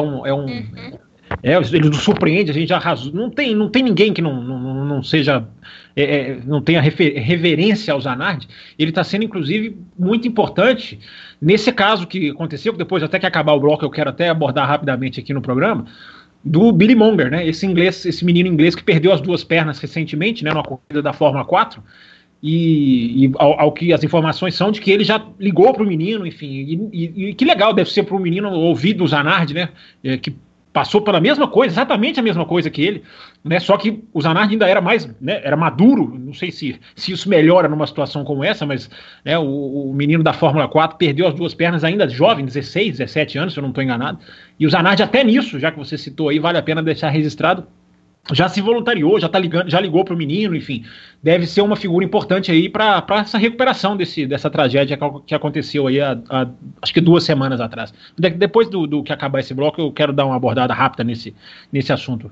S5: Ele nos surpreende, a gente já arrasou. Não tem ninguém que não seja, não tenha reverência ao Zanardi. Ele está sendo, inclusive, muito importante nesse caso que aconteceu, que depois, até que acabar o bloco, eu quero até abordar rapidamente aqui no programa, do Billy Monger, né? Esse menino inglês que perdeu as 2 pernas recentemente, né, numa corrida da Fórmula 4, e ao que as informações são de que ele já ligou para o menino, enfim, e que legal deve ser para o menino ouvir do Zanardi, né, que passou pela mesma coisa, exatamente a mesma coisa que ele, né? Só que o Zanardi ainda era mais, né, era maduro, não sei se isso melhora numa situação como essa, mas, né, o menino da Fórmula 4 perdeu as 2 pernas ainda jovem, 16, 17 anos, se eu não estou enganado, e o Zanardi até nisso, já que você citou aí, vale a pena deixar registrado, já se voluntariou, já ligou para o menino, enfim, deve ser uma figura importante aí para essa recuperação dessa tragédia que aconteceu aí acho que 2 semanas atrás. Depois do que acabar esse bloco, eu quero dar uma abordada rápida nesse assunto.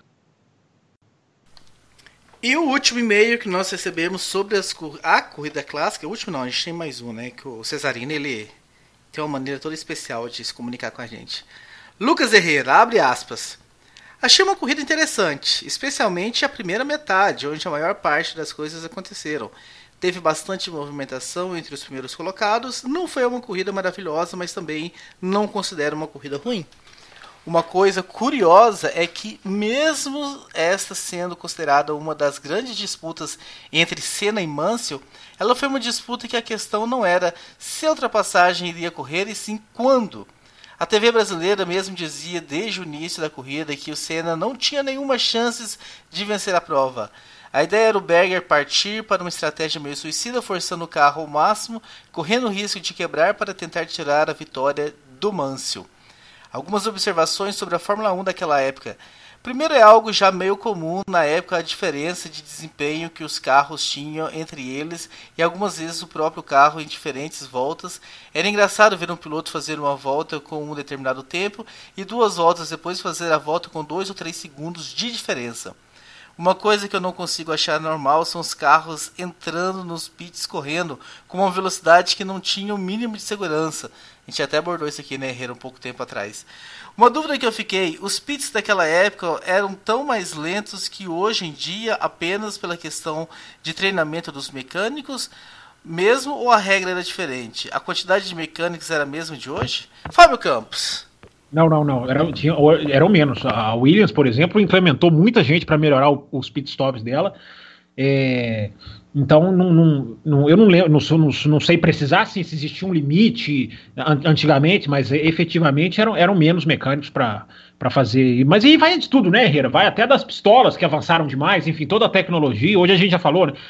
S2: E o último e-mail que nós recebemos sobre a corrida clássica, o último não, a gente tem mais um, né, que o Cesarino, ele tem uma maneira toda especial de se comunicar com a gente. Lucas Herrera, abre aspas. Achei uma corrida interessante, especialmente a primeira metade, onde a maior parte das coisas aconteceram. Teve bastante movimentação entre os primeiros colocados, não foi uma corrida maravilhosa, mas também não considero uma corrida ruim. Uma coisa curiosa é que, mesmo esta sendo considerada uma das grandes disputas entre Senna e Mansell, ela foi uma disputa que a questão não era se a ultrapassagem iria ocorrer e sim quando. A TV brasileira mesmo dizia desde o início da corrida que o Senna não tinha nenhuma chance de vencer a prova. A ideia era o Berger partir para uma estratégia meio suicida, forçando o carro ao máximo, correndo o risco de quebrar para tentar tirar a vitória do Mansell. Algumas observações sobre a Fórmula 1 daquela época. Primeiro, é algo já meio comum na época a diferença de desempenho que os carros tinham entre eles e algumas vezes o próprio carro em diferentes voltas. Era engraçado ver um piloto fazer uma volta com um determinado tempo e 2 voltas depois fazer a volta com 2 ou 3 segundos de diferença. Uma coisa que eu não consigo achar normal são os carros entrando nos pits correndo com uma velocidade que não tinha o mínimo de segurança. A gente até abordou isso aqui, né, Herrera, um pouco tempo atrás. Uma dúvida que eu fiquei, os pits daquela época eram tão mais lentos que hoje em dia apenas pela questão de treinamento dos mecânicos mesmo ou a regra era diferente? A quantidade de mecânicos era a mesma de hoje? Fábio Campos.
S5: Não. Eram menos. A Williams, por exemplo, implementou muita gente para melhorar os pitstops dela. Então, eu não lembro, não sei precisar se existia um limite antigamente, mas efetivamente eram menos mecânicos para fazer. Mas aí vai de tudo, né, Herrera? Vai até das pistolas que avançaram demais, enfim, toda a tecnologia. Hoje a gente já falou, né?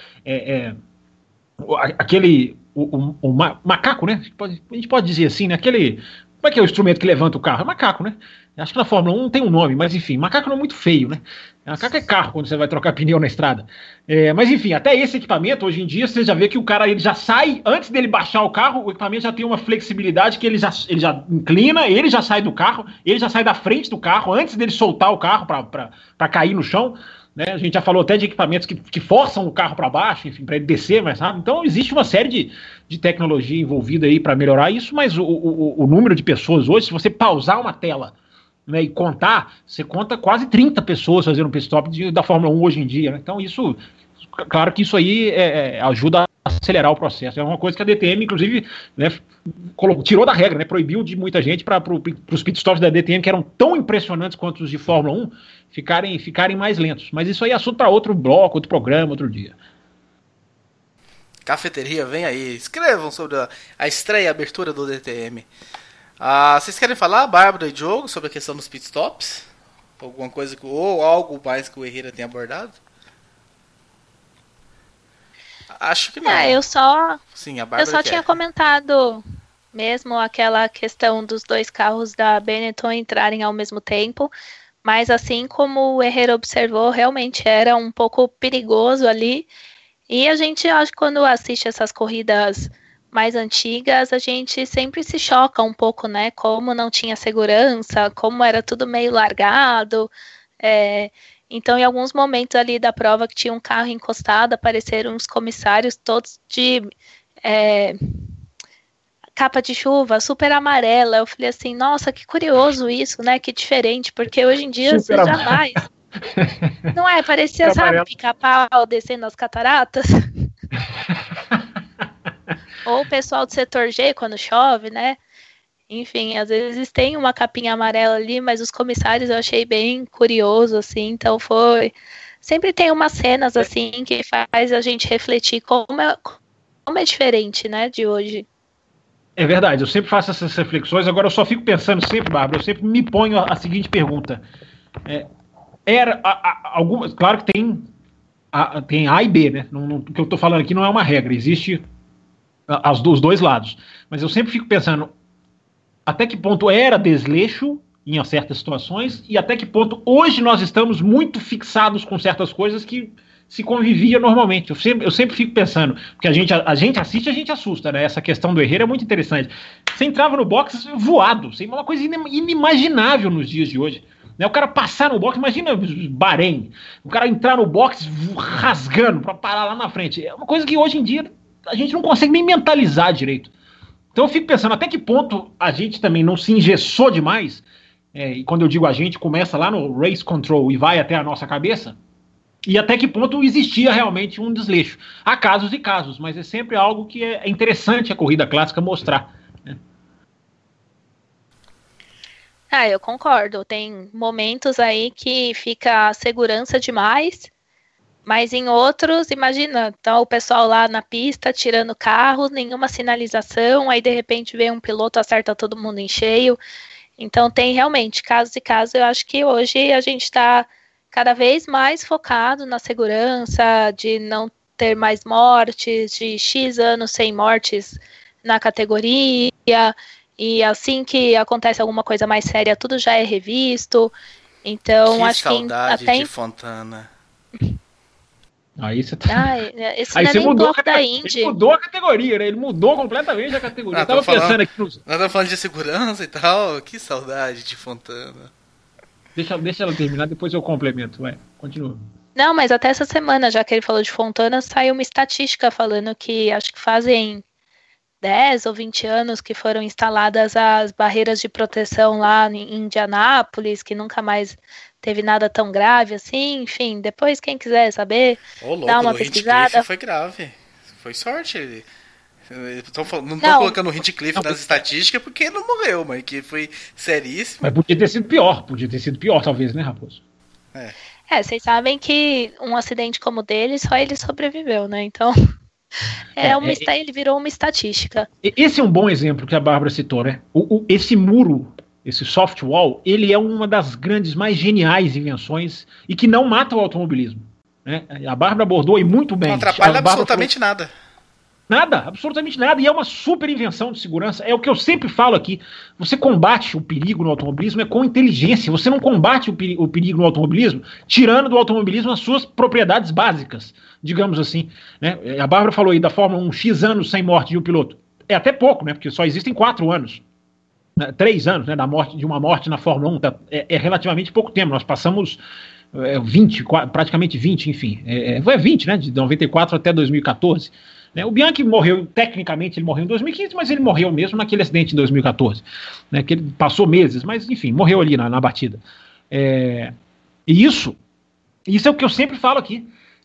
S5: O macaco, né? A gente pode dizer assim, né? Como é que é o instrumento que levanta o carro? É macaco, né? Acho que na Fórmula 1 não tem um nome, mas enfim, macaco não é muito feio, né? Macaco é carro quando você vai trocar pneu na estrada. Mas enfim, até esse equipamento, hoje em dia, você já vê que o cara ele já sai, antes dele baixar o carro, o equipamento já tem uma flexibilidade que ele já inclina, ele já sai do carro, ele já sai da frente do carro, antes dele soltar o carro para cair no chão. Né? A gente já falou até de equipamentos que forçam o carro para baixo, enfim, para ele descer mais rápido. Então existe uma série de tecnologia envolvida aí para melhorar isso, mas o número de pessoas hoje, se você pausar uma tela, né, e contar, você conta quase 30 pessoas fazendo um pit stop da Fórmula 1 hoje em dia. Né? Então isso, claro que isso aí ajuda a acelerar o processo. É uma coisa que a DTM, inclusive, né, tirou da regra, né, proibiu de muita gente para os pit stops da DTM, que eram tão impressionantes quanto os de Fórmula 1, ficarem mais lentos. Mas isso aí é assunto para outro bloco, outro programa, outro dia.
S2: Cafeteria, vem aí. Escrevam sobre a estreia e a abertura do DTM. Vocês querem falar, Bárbara e Diogo, sobre a questão dos pitstops? Alguma coisa ou algo mais que o Herrera tenha abordado? Acho que não.
S3: Eu só
S2: Bárbara
S3: tinha comentado mesmo aquela questão dos dois carros da Benetton entrarem ao mesmo tempo, mas assim como o Herrera observou, realmente era um pouco perigoso ali. E a gente, acho que quando assiste essas corridas mais antigas, a gente sempre se choca um pouco, né? Como não tinha segurança, como era tudo meio largado. Então, em alguns momentos ali da prova que tinha um carro encostado, apareceram uns comissários todos de capa de chuva, super amarela. Eu falei assim, nossa, que curioso isso, né? Que diferente, porque hoje em dia você jamais... Não é? Parecia, sabe, pica-pau descendo as cataratas. Ou o pessoal do setor G, quando chove, né? Enfim, às vezes tem uma capinha amarela ali, mas os comissários eu achei bem curioso, assim. Então sempre tem umas cenas, assim, que faz a gente refletir como é diferente, né, de hoje. É
S5: verdade, eu sempre faço essas reflexões. Agora eu só fico pensando sempre, Bárbara, eu sempre me ponho a seguinte pergunta. Claro que tem A e B, né? O que eu estou falando aqui não é uma regra, existe os dois lados. Mas eu sempre fico pensando até que ponto era desleixo em certas situações e até que ponto hoje nós estamos muito fixados com certas coisas que se convivia normalmente. Eu sempre fico pensando, porque a gente assiste, a gente assusta, né? Essa questão do Herrera é muito interessante. Você entrava no box voado, uma coisa inimaginável nos dias de hoje. O cara passar no box, imagina Bahrein, o cara entrar no box rasgando para parar lá na frente. É uma coisa que hoje em dia a gente não consegue nem mentalizar direito. Então eu fico pensando até que ponto a gente também não se engessou demais, e quando eu digo a gente, começa lá no race control e vai até a nossa cabeça, e até que ponto existia realmente um desleixo. Há casos e casos, mas é sempre algo que é interessante a corrida clássica mostrar.
S3: Eu concordo. Tem momentos aí que fica a segurança demais, mas em outros, imagina, tá o pessoal lá na pista tirando carros, nenhuma sinalização, aí de repente vem um piloto, acerta todo mundo em cheio. Então tem realmente casos e casos. Eu acho que hoje a gente está cada vez mais focado na segurança, de não ter mais mortes, de X anos sem mortes na categoria. E assim que acontece alguma coisa mais séria, tudo já é revisto. Então, acho que
S2: até de Fontana.
S5: Aí você tá...
S3: esse aí não é nem bloco da Indy.
S5: Ele mudou a categoria, né? Ele mudou completamente a categoria. Eu tava pensando aqui
S2: Nós estamos falando de segurança e tal. Que saudade de Fontana.
S5: Deixa ela terminar, depois eu complemento. Vai, continua.
S3: Não, mas até essa semana, já que ele falou de Fontana, saiu uma estatística falando que acho que fazem 10 ou 20 anos que foram instaladas as barreiras de proteção lá em Indianápolis, que nunca mais teve nada tão grave assim. Enfim, depois quem quiser saber, dá uma pesquisada.
S2: Foi grave, foi sorte. Não estou colocando o Hinchcliffe nas estatísticas porque ele não morreu, mas que foi seríssimo.
S5: Mas podia ter sido pior talvez, né, Raposo?
S3: Vocês sabem que um acidente como o dele, só ele sobreviveu, né, então... ele virou uma estatística.
S5: Esse é um bom exemplo que a Bárbara citou, né? Esse muro, esse soft wall, ele é uma das grandes, mais geniais invenções e que não mata o automobilismo, né? A Bárbara abordou e muito bem.
S2: Não atrapalha absolutamente nada.
S5: Nada, absolutamente nada. E é uma super invenção de segurança. É o que eu sempre falo aqui. Você combate o perigo no automobilismo com inteligência. Você não combate o perigo no automobilismo tirando do automobilismo as suas propriedades básicas, digamos assim. Né? A Bárbara falou aí da Fórmula 1, X anos sem morte de um piloto. É até pouco, né? Porque só existem 4 anos. 3 anos, né, de uma morte na Fórmula 1. É relativamente pouco tempo. Nós passamos 20, praticamente 20, enfim. Foi 20, né? De 94 até 2014. O Bianchi morreu, tecnicamente ele morreu em 2015, mas ele morreu mesmo naquele acidente em 2014, né, que ele passou meses, mas enfim, morreu ali na batida. E isso é o que eu sempre falo aqui.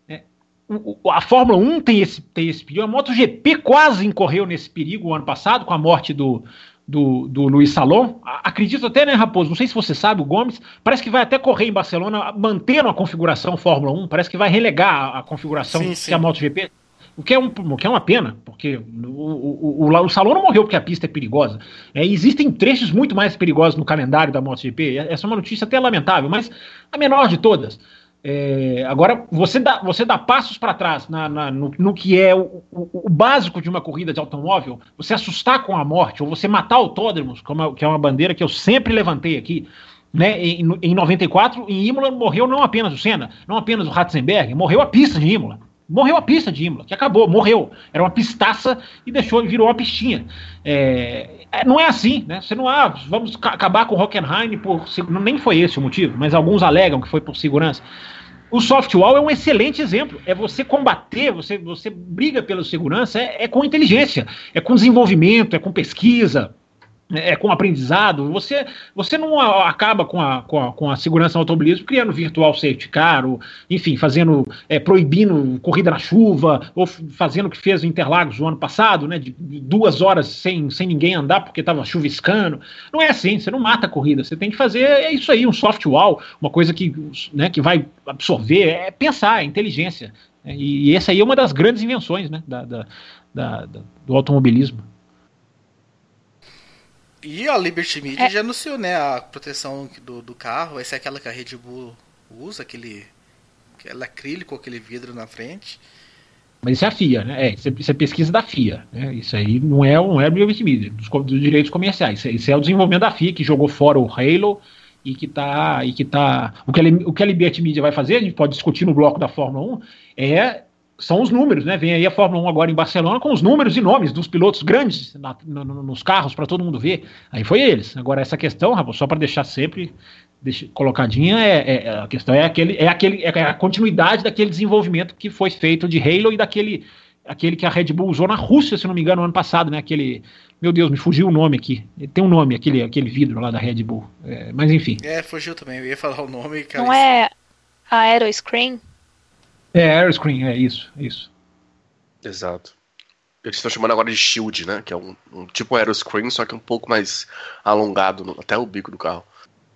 S5: A Fórmula 1 tem esse perigo, a MotoGP quase incorreu nesse perigo o ano passado, com a morte do Luiz Salom. Acredito até, né, Raposo, não sei se você sabe, o Gomes parece que vai até correr em Barcelona, mantendo a configuração Fórmula 1, parece que vai relegar a configuração que a MotoGP... O que é uma pena, porque o Salom não morreu porque a pista é perigosa. Existem trechos muito mais perigosos no calendário da MotoGP. Essa é uma notícia até lamentável, mas a menor de todas. Agora, você dá passos para trás no que é o básico de uma corrida de automóvel, você assustar com a morte, ou você matar autódromos, que é uma bandeira que eu sempre levantei aqui. Né? Em 94, em Imola, morreu não apenas o Senna, não apenas o Ratzenberger, morreu a pista de Imola. Morreu a pista de Imola, que acabou, morreu. Era uma pistaça e virou uma pistinha. Não é assim, né? Você não, vamos acabar com o Hockenheim nem foi esse o motivo, mas alguns alegam que foi por segurança. O softwall é um excelente exemplo. É você combater, você briga pela segurança, com inteligência, é com desenvolvimento, é com pesquisa, com aprendizado. Você não acaba com a segurança no automobilismo criando virtual safety car, ou, enfim, proibindo corrida na chuva, ou fazendo o que fez o Interlagos no ano passado, né, de 2 horas sem ninguém andar porque estava chuviscando. Não é assim, você não mata a corrida, você tem que fazer isso aí, um soft wall, uma coisa que vai absorver, pensar, inteligência. E essa aí é uma das grandes invenções, né, do automobilismo.
S2: E a Liberty Media já anunciou, né, a proteção do carro, vai ser aquela que a Red Bull usa, aquele acrílico, aquele vidro na frente.
S5: Mas isso é a FIA, né? Isso é pesquisa da FIA, né? Isso aí não é Liberty Media, dos direitos comerciais. Isso é o desenvolvimento da FIA, que jogou fora o Halo e que tá... O que a Liberty Media vai fazer, a gente pode discutir no bloco da Fórmula 1, são os números, né? Vem aí a Fórmula 1 agora em Barcelona com os números e nomes dos pilotos grandes nos carros para todo mundo ver. Aí foi eles. Agora, essa questão, Rafa, só para deixar sempre colocadinha, a questão é a continuidade daquele desenvolvimento que foi feito de Halo e aquele que a Red Bull usou na Rússia, se não me engano, no ano passado, né? Meu Deus, me fugiu o nome aqui. Tem um nome, aquele vidro lá da Red Bull. Mas enfim.
S2: Fugiu também. Eu ia falar o nome. Cara,
S3: não é a Aeroscreen?
S5: Aeroscreen, isso.
S4: Exato. Eles estão chamando agora de Shield, né? Que é um tipo Aeroscreen, só que um pouco mais alongado, até o bico do carro.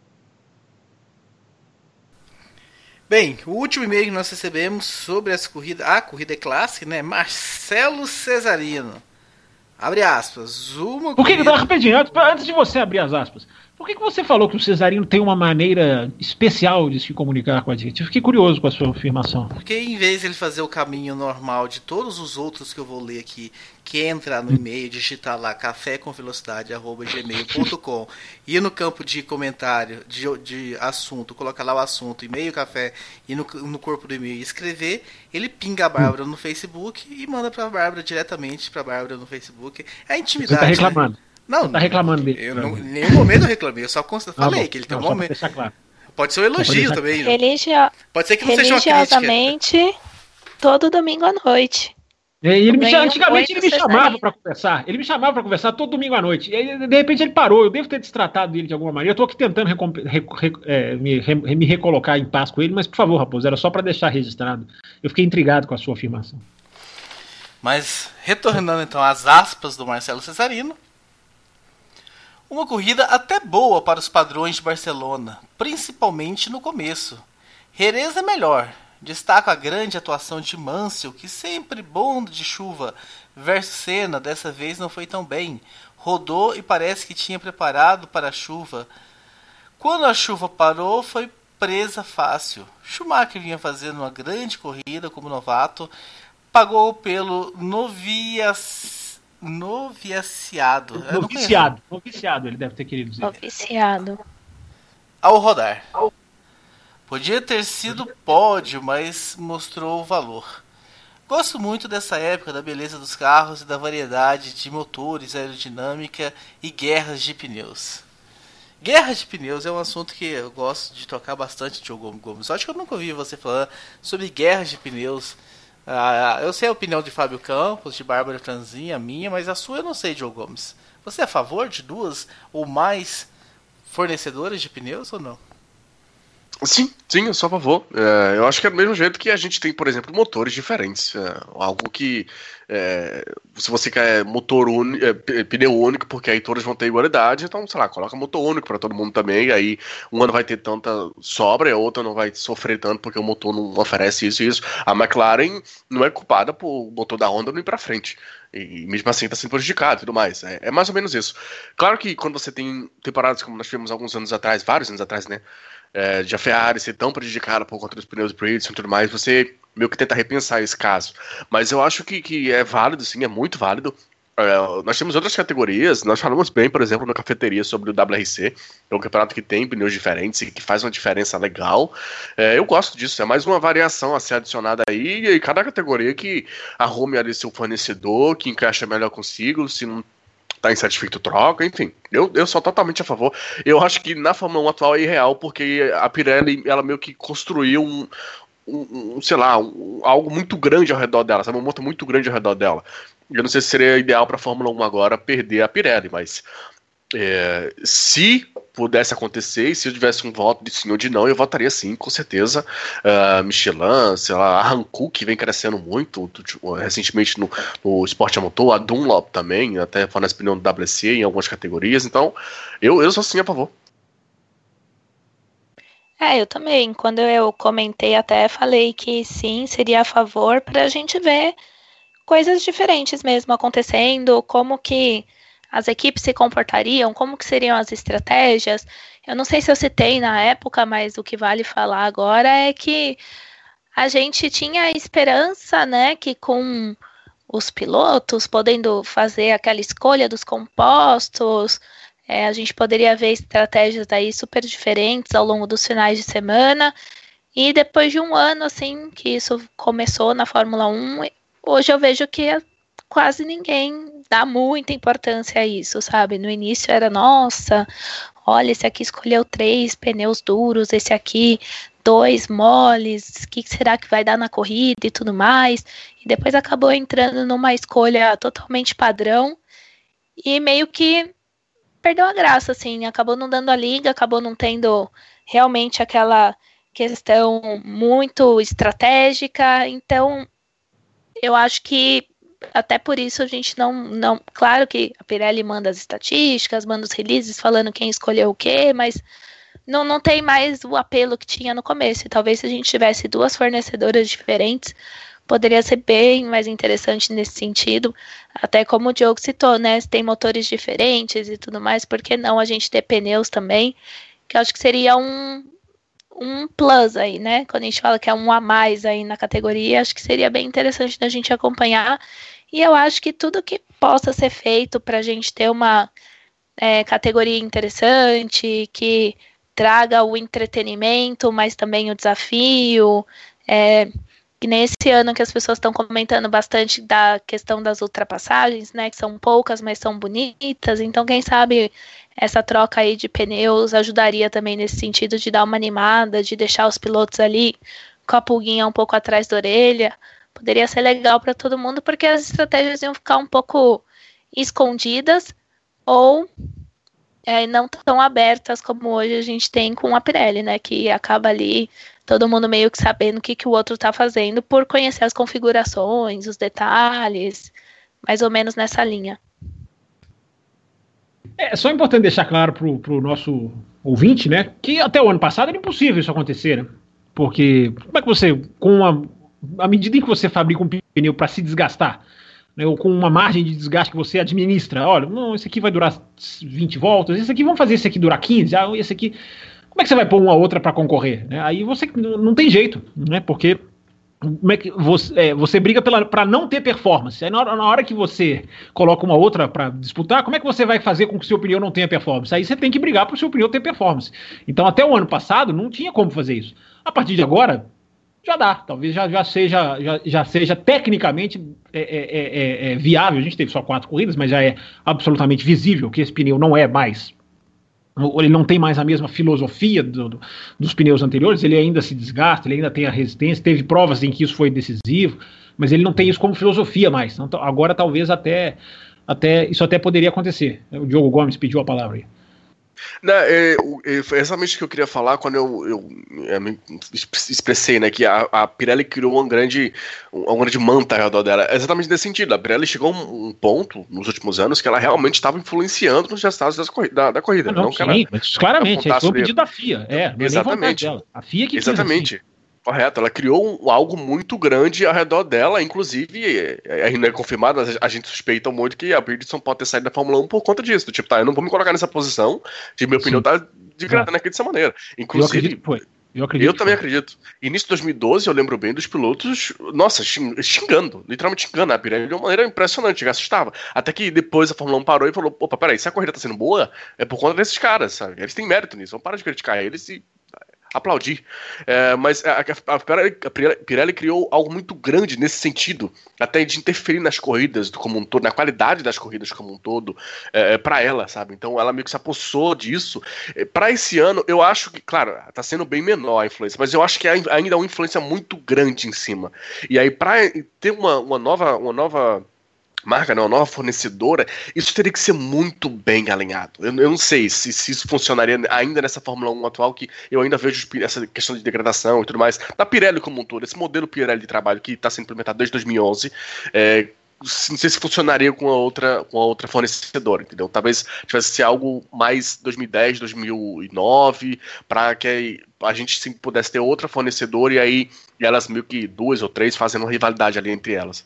S2: Bem, o último e-mail que nós recebemos sobre essa corrida, a corrida clássica, né? Marcelo Cesarino. Abre aspas.
S5: Rapidinho, antes de você abrir as aspas, por que você falou que o Cesarino tem uma maneira especial de se comunicar com a gente? Eu fiquei curioso com a sua afirmação.
S2: Porque em vez de ele fazer o caminho normal de todos os outros que eu vou ler aqui, que entra no e-mail, digitar lá cafécomvelocidade@gmail.com e no campo de comentário, de assunto, colocar lá o assunto, e-mail, café, e no corpo do e-mail escrever, ele pinga a Bárbara no Facebook e manda pra Bárbara diretamente pra Bárbara no Facebook. É a intimidade.
S5: Você tá reclamando.
S2: Né? Não,
S5: tá reclamando dele.
S2: Em nenhum momento eu reclamei, eu só falei que ele tem um momento.
S5: Claro.
S2: Pode ser um elogio também. Né? Pode ser que não seja uma crítica.
S3: Religiosamente, todo domingo à noite.
S5: Antigamente ele me chamava para conversar. Ele me chamava para conversar todo domingo à noite. E, de repente ele parou. Eu devo ter destratado dele de alguma maneira. Eu tô aqui tentando me recolocar em paz com ele, mas por favor, Raposo, era só para deixar registrado. Eu fiquei intrigado com a sua afirmação.
S2: Mas, retornando então às aspas do Marcelo Cesarino. Uma corrida até boa para os padrões de Barcelona, principalmente no começo. Jerez é melhor. Destaco a grande atuação de Mansell, que sempre bom de chuva, versus Senna, dessa vez não foi tão bem. Rodou e parece que tinha preparado para a chuva. Quando a chuva parou, foi presa fácil. Schumacher vinha fazendo uma grande corrida como novato, pagou pelo noviciado.
S5: Noviciado, ele deve ter querido dizer.
S3: Noviciado.
S2: Ao rodar. Podia ter sido pódio, mas mostrou o valor. Gosto muito dessa época, da beleza dos carros e da variedade de motores, aerodinâmica e guerras de pneus. Guerra de pneus é um assunto que eu gosto de tocar bastante, Diogo Gomes. Acho que eu nunca ouvi você falar sobre guerras de pneus. Eu sei a opinião de Fábio Campos, de Bárbara Franzin, a minha, mas a sua eu não sei, Diogo Gomes. Você é a favor de 2 ou mais fornecedoras de pneus ou não?
S4: Sim, eu sou a favor. Eu acho que é do mesmo jeito que a gente tem, por exemplo, motores diferentes. Algo que, se você quer pneu único, porque aí todos vão ter igualdade, então, sei lá, coloca motor único para todo mundo também, e aí um ano vai ter tanta sobra, e a outra não vai sofrer tanto porque o motor não oferece isso e isso. A McLaren não é culpada por o motor da Honda não ir para frente. E mesmo assim está sendo prejudicado e tudo mais. É mais ou menos isso. Claro que quando você tem temporadas como nós tivemos alguns anos atrás, vários anos atrás, né? De a Ferrari ser tão prejudicada por conta dos pneus Bridgestone e tudo mais, você meio que tenta repensar esse caso. Mas eu acho que é válido, sim, é muito válido. Nós temos outras categorias, nós falamos bem, por exemplo, na cafeteria sobre o WRC, é um campeonato que tem pneus diferentes e que faz uma diferença legal. Eu gosto disso, é mais uma variação a ser adicionada aí, e cada categoria que arrume ali seu fornecedor, que encaixa melhor consigo, se não tá insatisfeito, troca, enfim. Eu sou totalmente a favor. Eu acho que na Fórmula 1 atual é irreal, porque a Pirelli, ela meio que construiu sei lá, algo muito grande ao redor dela, sabe? Um motor muito grande ao redor dela. Eu não sei se seria ideal pra Fórmula 1 agora perder a Pirelli, mas se pudesse acontecer, e se eu tivesse um voto de sim ou de não, eu votaria sim, com certeza. Michelin, sei lá, a Hankook, que vem crescendo muito recentemente no esporte a motor, a Dunlop também, até fornece pneu do WC em algumas categorias, então eu sou sim a favor.
S3: Eu também. Quando eu comentei, até falei que sim, seria a favor para a gente ver coisas diferentes mesmo acontecendo, como que as equipes se comportariam, como que seriam as estratégias. Eu não sei se eu citei na época, mas o que vale falar agora é que a gente tinha a esperança, né, que com os pilotos podendo fazer aquela escolha dos compostos, a gente poderia ver estratégias aí super diferentes ao longo dos finais de semana. E depois de um ano, assim, que isso começou na Fórmula 1, hoje eu vejo que quase ninguém dá muita importância a isso, sabe? No início era, nossa, olha, esse aqui escolheu 3 pneus duros, esse aqui 2 moles, o que será que vai dar na corrida e tudo mais. E depois acabou entrando numa escolha totalmente padrão e meio que perdeu a graça, assim, acabou não dando a liga, acabou não tendo realmente aquela questão muito estratégica. Então, eu acho que até por isso a gente não... Claro que a Pirelli manda as estatísticas, manda os releases falando quem escolheu o quê, mas não tem mais o apelo que tinha no começo. E talvez se a gente tivesse 2 fornecedoras diferentes, poderia ser bem mais interessante nesse sentido. Até como o Diogo citou, né? Se tem motores diferentes e tudo mais, por que não a gente ter pneus também? Que eu acho que seria um plus aí, né? Quando a gente fala que é um a mais aí na categoria, acho que seria bem interessante da gente acompanhar. E eu acho que tudo que possa ser feito para a gente ter uma categoria interessante, que traga o entretenimento, mas também o desafio. E nesse ano que as pessoas estão comentando bastante da questão das ultrapassagens, né? Que são poucas, mas são bonitas. Então, quem sabe essa troca aí de pneus ajudaria também nesse sentido de dar uma animada, de deixar os pilotos ali com a pulguinha um pouco atrás da orelha. Poderia ser legal para todo mundo, porque as estratégias iam ficar um pouco escondidas ou não tão abertas como hoje a gente tem com a Pirelli, né? Que acaba ali todo mundo meio que sabendo o que o outro está fazendo por conhecer as configurações, os detalhes, mais ou menos nessa linha.
S5: É só importante deixar claro pro nosso ouvinte, né, que até o ano passado era impossível isso acontecer, né? Porque como é que você, à medida em que você fabrica um pneu para se desgastar, né, ou com uma margem de desgaste que você administra, olha, não, esse aqui vai durar 20 voltas, esse aqui, vamos fazer esse aqui durar 15, esse aqui... Como é que você vai pôr uma outra para concorrer? Né? Aí você não tem jeito, né? Porque como é que você briga para não ter performance. Aí na hora que você coloca uma outra para disputar, como é que você vai fazer com que o seu pneu não tenha performance? Aí você tem que brigar para o seu pneu ter performance. Então até o ano passado não tinha como fazer isso. A partir de agora já dá, talvez já seja tecnicamente viável. A gente teve só 4 corridas, mas já é absolutamente visível que esse pneu não é mais, ele não tem mais a mesma filosofia dos pneus anteriores, ele ainda se desgasta, ele ainda tem a resistência, teve provas em que isso foi decisivo, mas ele não tem isso como filosofia mais. Então, agora talvez isso até poderia acontecer. O Diogo Gomes pediu a palavra aí.
S4: Não, foi exatamente o que eu queria falar quando eu me expressei, né, que a Pirelli criou uma grande manta ao redor dela. É exatamente nesse sentido. A Pirelli chegou a um ponto nos últimos anos que ela realmente estava influenciando nos resultados da corrida.
S5: Não,
S4: sim,
S5: mas claramente, esse foi o pedido da FIA.
S4: Exatamente.
S5: Dela. A FIA que
S4: exatamente.
S5: Assim.
S4: Correto, ela criou algo muito grande ao redor dela, inclusive, ainda é confirmado, a gente suspeita muito que a Bridgestone pode ter saído da Fórmula 1 por conta disso. Tipo, eu não vou me colocar nessa posição de meu pneu tá degradando aqui dessa maneira. Inclusive, eu também acredito. Início de 2012, eu lembro bem dos pilotos, nossa, xingando, literalmente xingando a Pirelli de uma maneira impressionante, assustava. Até que depois a Fórmula 1 parou e falou, opa, peraí, se a corrida tá sendo boa, é por conta desses caras, sabe? Eles têm mérito nisso, vamos parar de criticar eles e aplaudir. Mas a Pirelli criou algo muito grande nesse sentido, até de interferir nas corridas como um todo, na qualidade das corridas como um todo, para ela, sabe? Então ela meio que se apossou disso. Para esse ano, eu acho que, claro, tá sendo bem menor a influência, mas eu acho que ainda é uma influência muito grande em cima. E aí, para ter uma nova marca, né, uma nova fornecedora, isso teria que ser muito bem alinhado. Eu não sei se isso funcionaria ainda nessa Fórmula 1 atual, que eu ainda vejo essa questão de degradação e tudo mais, da Pirelli como um todo, esse modelo Pirelli de trabalho que está sendo implementado desde 2011, não sei se funcionaria com a outra fornecedora, entendeu? Talvez tivesse ser algo mais 2010, 2009, para que a gente sim pudesse ter outra fornecedora e elas meio que 2 ou 3 fazendo uma rivalidade ali entre elas.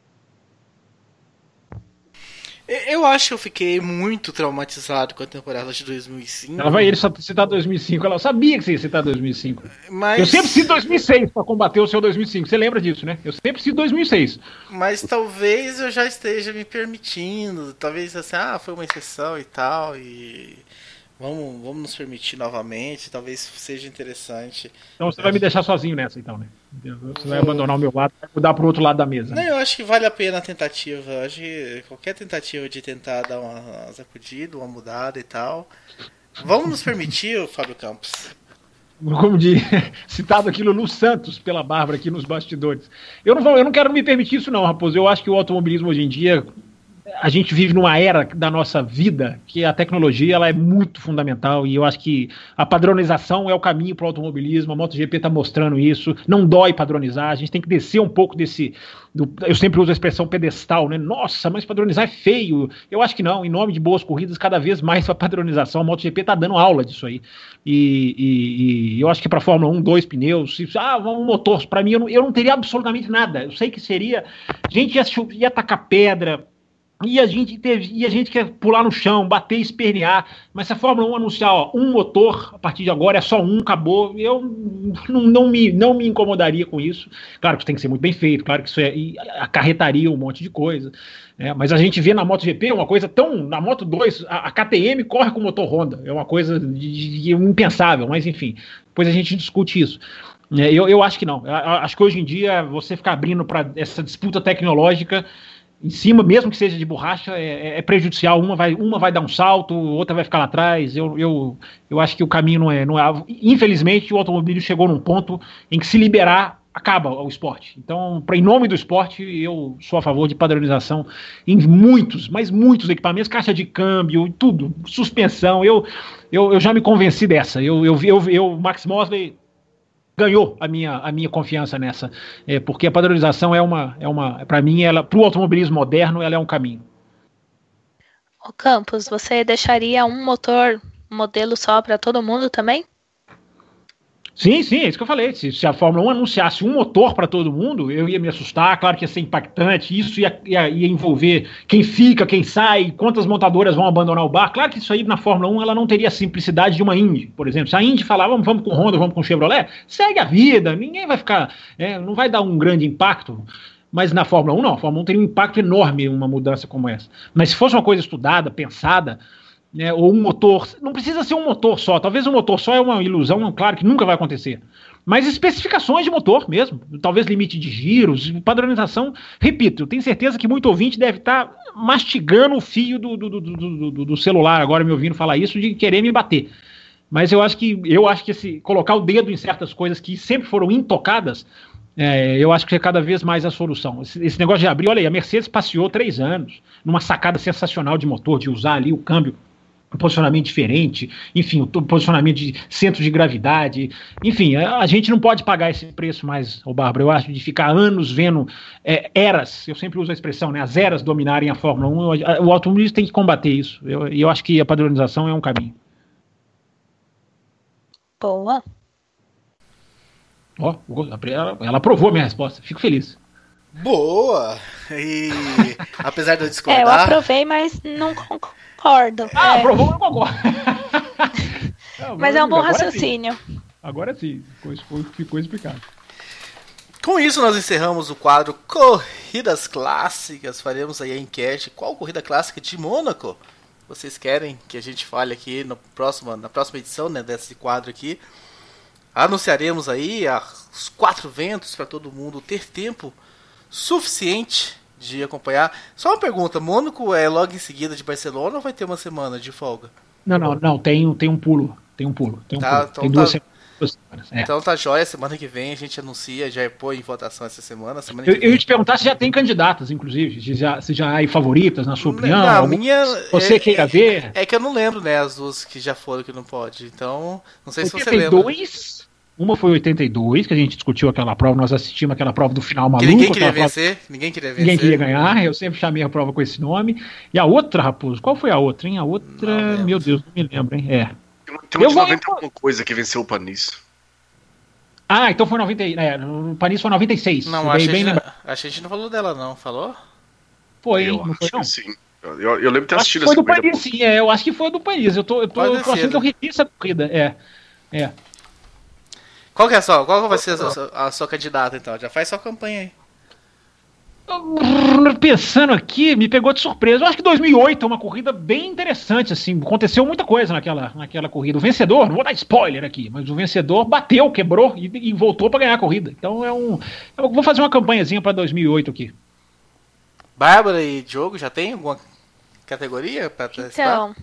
S2: Eu acho que eu fiquei muito traumatizado com a temporada de 2005.
S5: Ela vai citar 2005. Ela sabia que você ia citar 2005.
S2: Mas...
S5: Eu sempre cito 2006 para combater o seu 2005. Você lembra disso, né? Eu sempre cito 2006.
S2: Mas talvez eu já esteja me permitindo. Talvez assim, foi uma exceção e tal. E vamos nos permitir novamente. Talvez seja interessante.
S5: Então você vai me deixar sozinho nessa, então, né? Você vai abandonar o meu lado, vai mudar pro outro lado da mesa.
S2: Não, eu acho que vale a pena a tentativa. Eu acho que qualquer tentativa de tentar dar uma sacudida, uma mudada e tal. Vamos nos permitir, Fábio Campos.
S5: Como diria, citado aqui Lulu Santos pela Bárbara aqui nos bastidores. Eu não quero me permitir isso não, Raposo. Eu acho que o automobilismo hoje em dia, a gente vive numa era da nossa vida que a tecnologia ela é muito fundamental e eu acho que a padronização é o caminho para o automobilismo. A MotoGP está mostrando isso. Não dói padronizar, a gente tem que descer um pouco eu sempre uso a expressão pedestal, né? Nossa, mas padronizar é feio. Eu acho que não, em nome de boas corridas, cada vez mais a padronização. A MotoGP está dando aula disso aí. E eu acho que para a Fórmula 1, 2 pneus, um motor, para mim eu não teria absolutamente nada. Eu sei que seria, a gente ia tacar pedra, e a gente quer pular no chão, bater e espernear, mas se a Fórmula 1 anunciar um motor, a partir de agora é só um, acabou, eu não me incomodaria com isso. Claro que isso tem que ser muito bem feito, claro que isso acarretaria um monte de coisa, mas a gente vê na MotoGP uma coisa na Moto 2, a KTM corre com o motor Honda, é uma coisa de impensável, mas enfim, depois a gente discute isso. Eu acho que não, acho que hoje em dia você ficar abrindo para essa disputa tecnológica em cima, mesmo que seja de borracha, é prejudicial. Uma vai dar um salto, outra vai ficar lá atrás. Eu acho que o caminho não é. Infelizmente, o automobilismo chegou num ponto em que se liberar, acaba o esporte. Então, em nome do esporte, eu sou a favor de padronização em muitos equipamentos, caixa de câmbio, tudo, suspensão. Eu já me convenci dessa. Max Mosley ganhou a minha confiança nessa, porque a padronização para mim, para o automobilismo moderno, ela é um caminho.
S3: Ô Campos, você deixaria um modelo só para todo mundo também?
S5: Sim, é isso que eu falei. Se a Fórmula 1 anunciasse um motor para todo mundo, eu ia me assustar, claro que ia ser impactante, isso ia envolver quem fica, quem sai, quantas montadoras vão abandonar o barco. Claro que isso aí na Fórmula 1 ela não teria a simplicidade de uma Indy, por exemplo. Se a Indy falar, vamos com Honda, vamos com Chevrolet, segue a vida, ninguém vai ficar, não vai dar um grande impacto. Mas na Fórmula 1 não, a Fórmula 1 teria um impacto enorme uma mudança como essa. Mas se fosse uma coisa estudada, pensada, ou um motor, não precisa ser um motor só, talvez um motor só é uma ilusão, claro que nunca vai acontecer, mas especificações de motor mesmo, talvez limite de giros, padronização, repito, eu tenho certeza que muito ouvinte deve estar mastigando o fio do celular agora me ouvindo falar isso, de querer me bater, mas eu acho que colocar o dedo em certas coisas que sempre foram intocadas, eu acho que é cada vez mais a solução. Esse negócio de abrir, olha aí, a Mercedes passeou 3 anos numa sacada sensacional de motor, de usar ali o câmbio, um posicionamento diferente, enfim, o posicionamento de centro de gravidade, enfim, a gente não pode pagar esse preço mais, Bárbara, eu acho, de ficar anos vendo eras, eu sempre uso a expressão, né, as eras dominarem a Fórmula 1, o automobilismo tem que combater isso, eu acho que a padronização é um caminho.
S3: Boa.
S5: Ela aprovou a minha resposta, fico feliz.
S2: Boa! E apesar de eu discordar...
S3: eu aprovei, mas não concordo.
S5: Aprovou, mas não concordo.
S3: Mas é um bom raciocínio.
S5: Agora sim, ficou explicado.
S2: Com isso, nós encerramos o quadro Corridas Clássicas. Faremos aí a enquete. Qual corrida clássica de Mônaco vocês querem que a gente fale aqui na próxima edição, né, desse quadro aqui? Anunciaremos aí os 4 eventos para todo mundo ter tempo suficiente de acompanhar. Só uma pergunta, Mônaco é logo em seguida de Barcelona ou vai ter uma semana de folga?
S5: Não, tem um pulo. Tem 2 semanas.
S2: Então tá jóia, semana que vem a gente anuncia, já põe em votação essa semana.
S5: Eu ia te perguntar se já tem candidatas, inclusive, se já há favoritas, na sua opinião.
S2: Não, minha...
S5: Você queira ver?
S2: É que eu não lembro, né, as duas que já foram que não pode, então não sei se você lembra.
S5: Uma foi 82, que a gente discutiu aquela prova, nós assistimos aquela prova do final maluco.
S2: Ninguém queria vencer. Ninguém
S5: queria ganhar, eu sempre chamei a prova com esse nome. E a outra, Raposo, qual foi a outra, hein? A outra, meu Deus, não me lembro, hein?
S4: Tem uma de 90 alguma coisa que venceu o Panis.
S5: Então foi 90, o Panis foi 96.
S2: Não, a gente não falou dela não, falou?
S5: Foi,
S4: eu
S5: não foi
S4: acho
S5: não?
S4: Que sim. Eu lembro de ter assistido
S5: essa corrida. Foi do Panis, sim, eu acho que foi do Panis. Eu tô achando que eu revi essa corrida,
S2: Qual vai ser a sua candidata, então? Já faz sua campanha aí.
S5: Pensando aqui, me pegou de surpresa. Eu acho que 2008 é uma corrida bem interessante, assim. Aconteceu muita coisa naquela corrida. O vencedor, não vou dar spoiler aqui, mas o vencedor bateu, quebrou e voltou para ganhar a corrida. Então eu vou fazer uma campanhazinha para 2008 aqui.
S2: Bárbara e Diogo, já tem alguma categoria para testar?
S3: Então,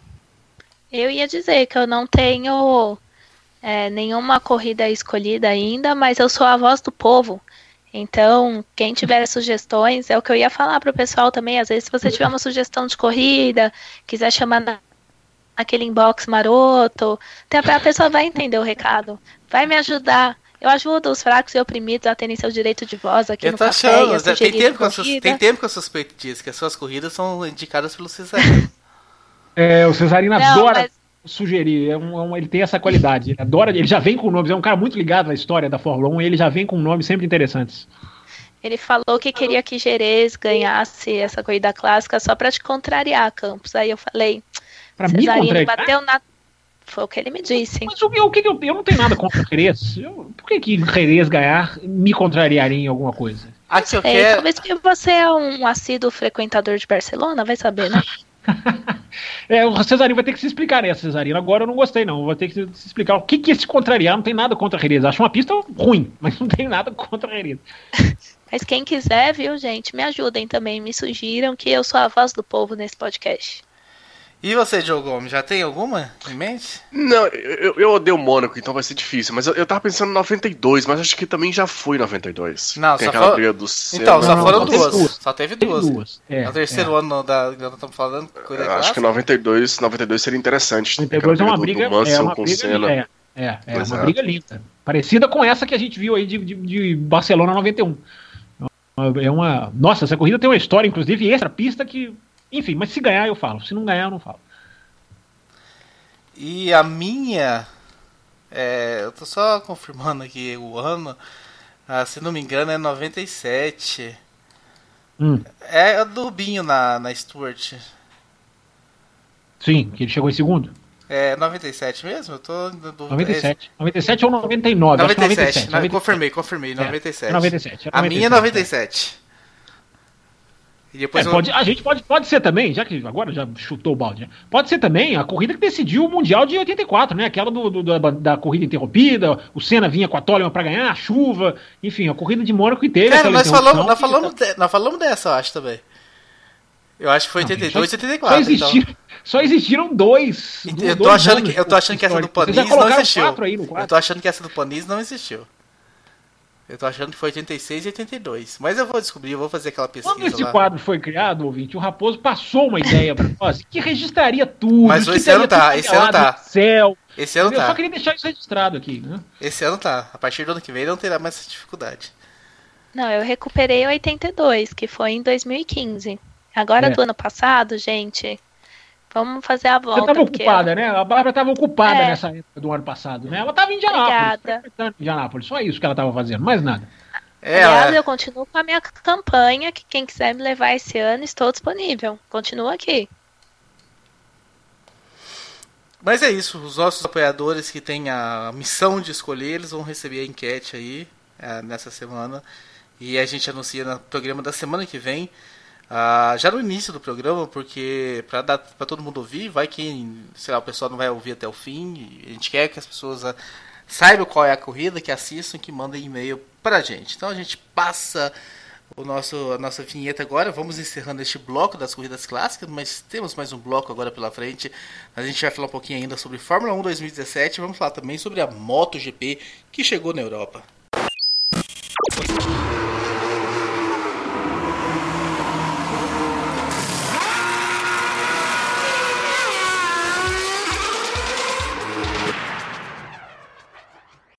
S3: eu ia dizer que eu não tenho... nenhuma corrida escolhida ainda, mas eu sou a voz do povo. Então, quem tiver sugestões, é o que eu ia falar pro pessoal também. Às vezes, se você tiver uma sugestão de corrida, quiser chamar naquele inbox maroto, a pessoa vai entender o recado, vai me ajudar. Eu ajudo os fracos e oprimidos a terem seu direito de voz aqui no café.
S2: Tem tempo que eu suspeito disso, que as suas corridas são indicadas pelo Cesarino.
S5: O Cesarino adora... sugerir, ele tem essa qualidade, ele adora, ele já vem com nomes, é um cara muito ligado na história da Fórmula 1, ele já vem com nomes sempre interessantes.
S3: Ele falou que queria que Jerez ganhasse essa corrida clássica só pra te contrariar, Campos. Aí eu falei,
S5: pra mim
S3: bateu na... Foi o que ele me disse.
S5: Mas eu não tenho nada contra o Jerez. Por que Jerez ganhar me contrariaria em alguma coisa?
S3: Talvez porque você é um assíduo frequentador de Barcelona, vai saber, né?
S5: O Cesarino vai ter que se explicar, né, Cesarino? Agora eu não gostei, não. Vou ter que se explicar o que é se contrariar. Não tem nada contra a Jerez. Acho uma pista ruim, mas não tem nada contra a Jerez.
S3: Mas quem quiser, viu, gente, me ajudem também. Me sugiram que eu sou a voz do povo nesse podcast.
S2: E você, Diogo Gomes, já tem alguma em mente?
S4: Não, eu odeio o Mônaco, então vai ser difícil. Mas eu tava pensando em 92, mas acho que também já foi 92.
S2: Não,
S4: tem
S2: só
S4: aquela
S2: briga
S4: do
S2: Então, só foram duas. Só teve duas.
S5: É o
S2: terceiro ano da nós estamos falando.
S4: Acho que 92 seria interessante.
S5: 92 é uma briga,
S4: do Mansell com o Senna.
S5: É uma briga linda. Parecida com essa que a gente viu aí de Barcelona 91. Nossa, essa corrida tem uma história, inclusive, extra pista que... Enfim, mas se ganhar eu falo. Se não ganhar eu não falo.
S2: E a minha Eu tô só confirmando aqui o ano. Se não me engano é 97. É do Rubinho na Stuart.
S5: Sim, que ele chegou em segundo.
S2: É 97 mesmo? Eu tô na dúvida.
S5: 97. 97 ou 99?
S2: 97.
S5: 97.
S2: Confirmei. 97.
S5: 97.
S2: A minha é 97. E depois
S5: a gente pode ser também, já que agora já chutou o balde, né? Pode ser também a corrida que decidiu o Mundial de 84, né? Aquela da corrida interrompida, o Senna vinha com a Toleman pra ganhar, a chuva, enfim, a corrida de Mônaco que teve.
S2: Cara, nós falamos dessa, eu acho também. Eu acho que foi 82 e 84.
S5: Só existiram dois.
S2: Eu tô achando que essa do Panis não existiu. Eu tô achando que essa do Panis não existiu. Eu tô achando que foi 86 e 82. Mas eu vou descobrir, eu vou fazer aquela pesquisa.
S5: Quando esse quadro foi criado, ouvinte, o Raposo passou uma ideia pra nós que registraria tudo.
S2: Mas esse ano tá. Esse ano tá.
S5: Eu só queria deixar isso registrado aqui, né?
S2: Esse ano tá. A partir do ano que vem não terá mais essa dificuldade.
S3: Não, eu recuperei 82, que foi em 2015. Agora do ano passado, gente, vamos fazer a volta.
S5: Você estava ocupada, né? A Bárbara estava ocupada nessa época do ano passado, né? Ela estava em Indianápolis. Só isso que ela estava fazendo, mais nada.
S3: Aliás, eu continuo com a minha campanha, que quem quiser me levar esse ano, estou disponível. Continuo aqui.
S2: Mas é isso, os nossos apoiadores que têm a missão de escolher, eles vão receber a enquete aí nessa semana. E a gente anuncia no programa da semana que vem. Já no início do programa, porque para todo mundo ouvir, vai que, sei lá, o pessoal não vai ouvir até o fim, a gente quer que as pessoas saibam qual é a corrida, que assistam, que mandem e-mail pra gente. Então a gente passa a nossa vinheta agora, vamos encerrando este bloco das corridas clássicas, mas temos mais um bloco agora pela frente. A gente vai falar um pouquinho ainda sobre Fórmula 1 2017, vamos falar também sobre a MotoGP que chegou na Europa.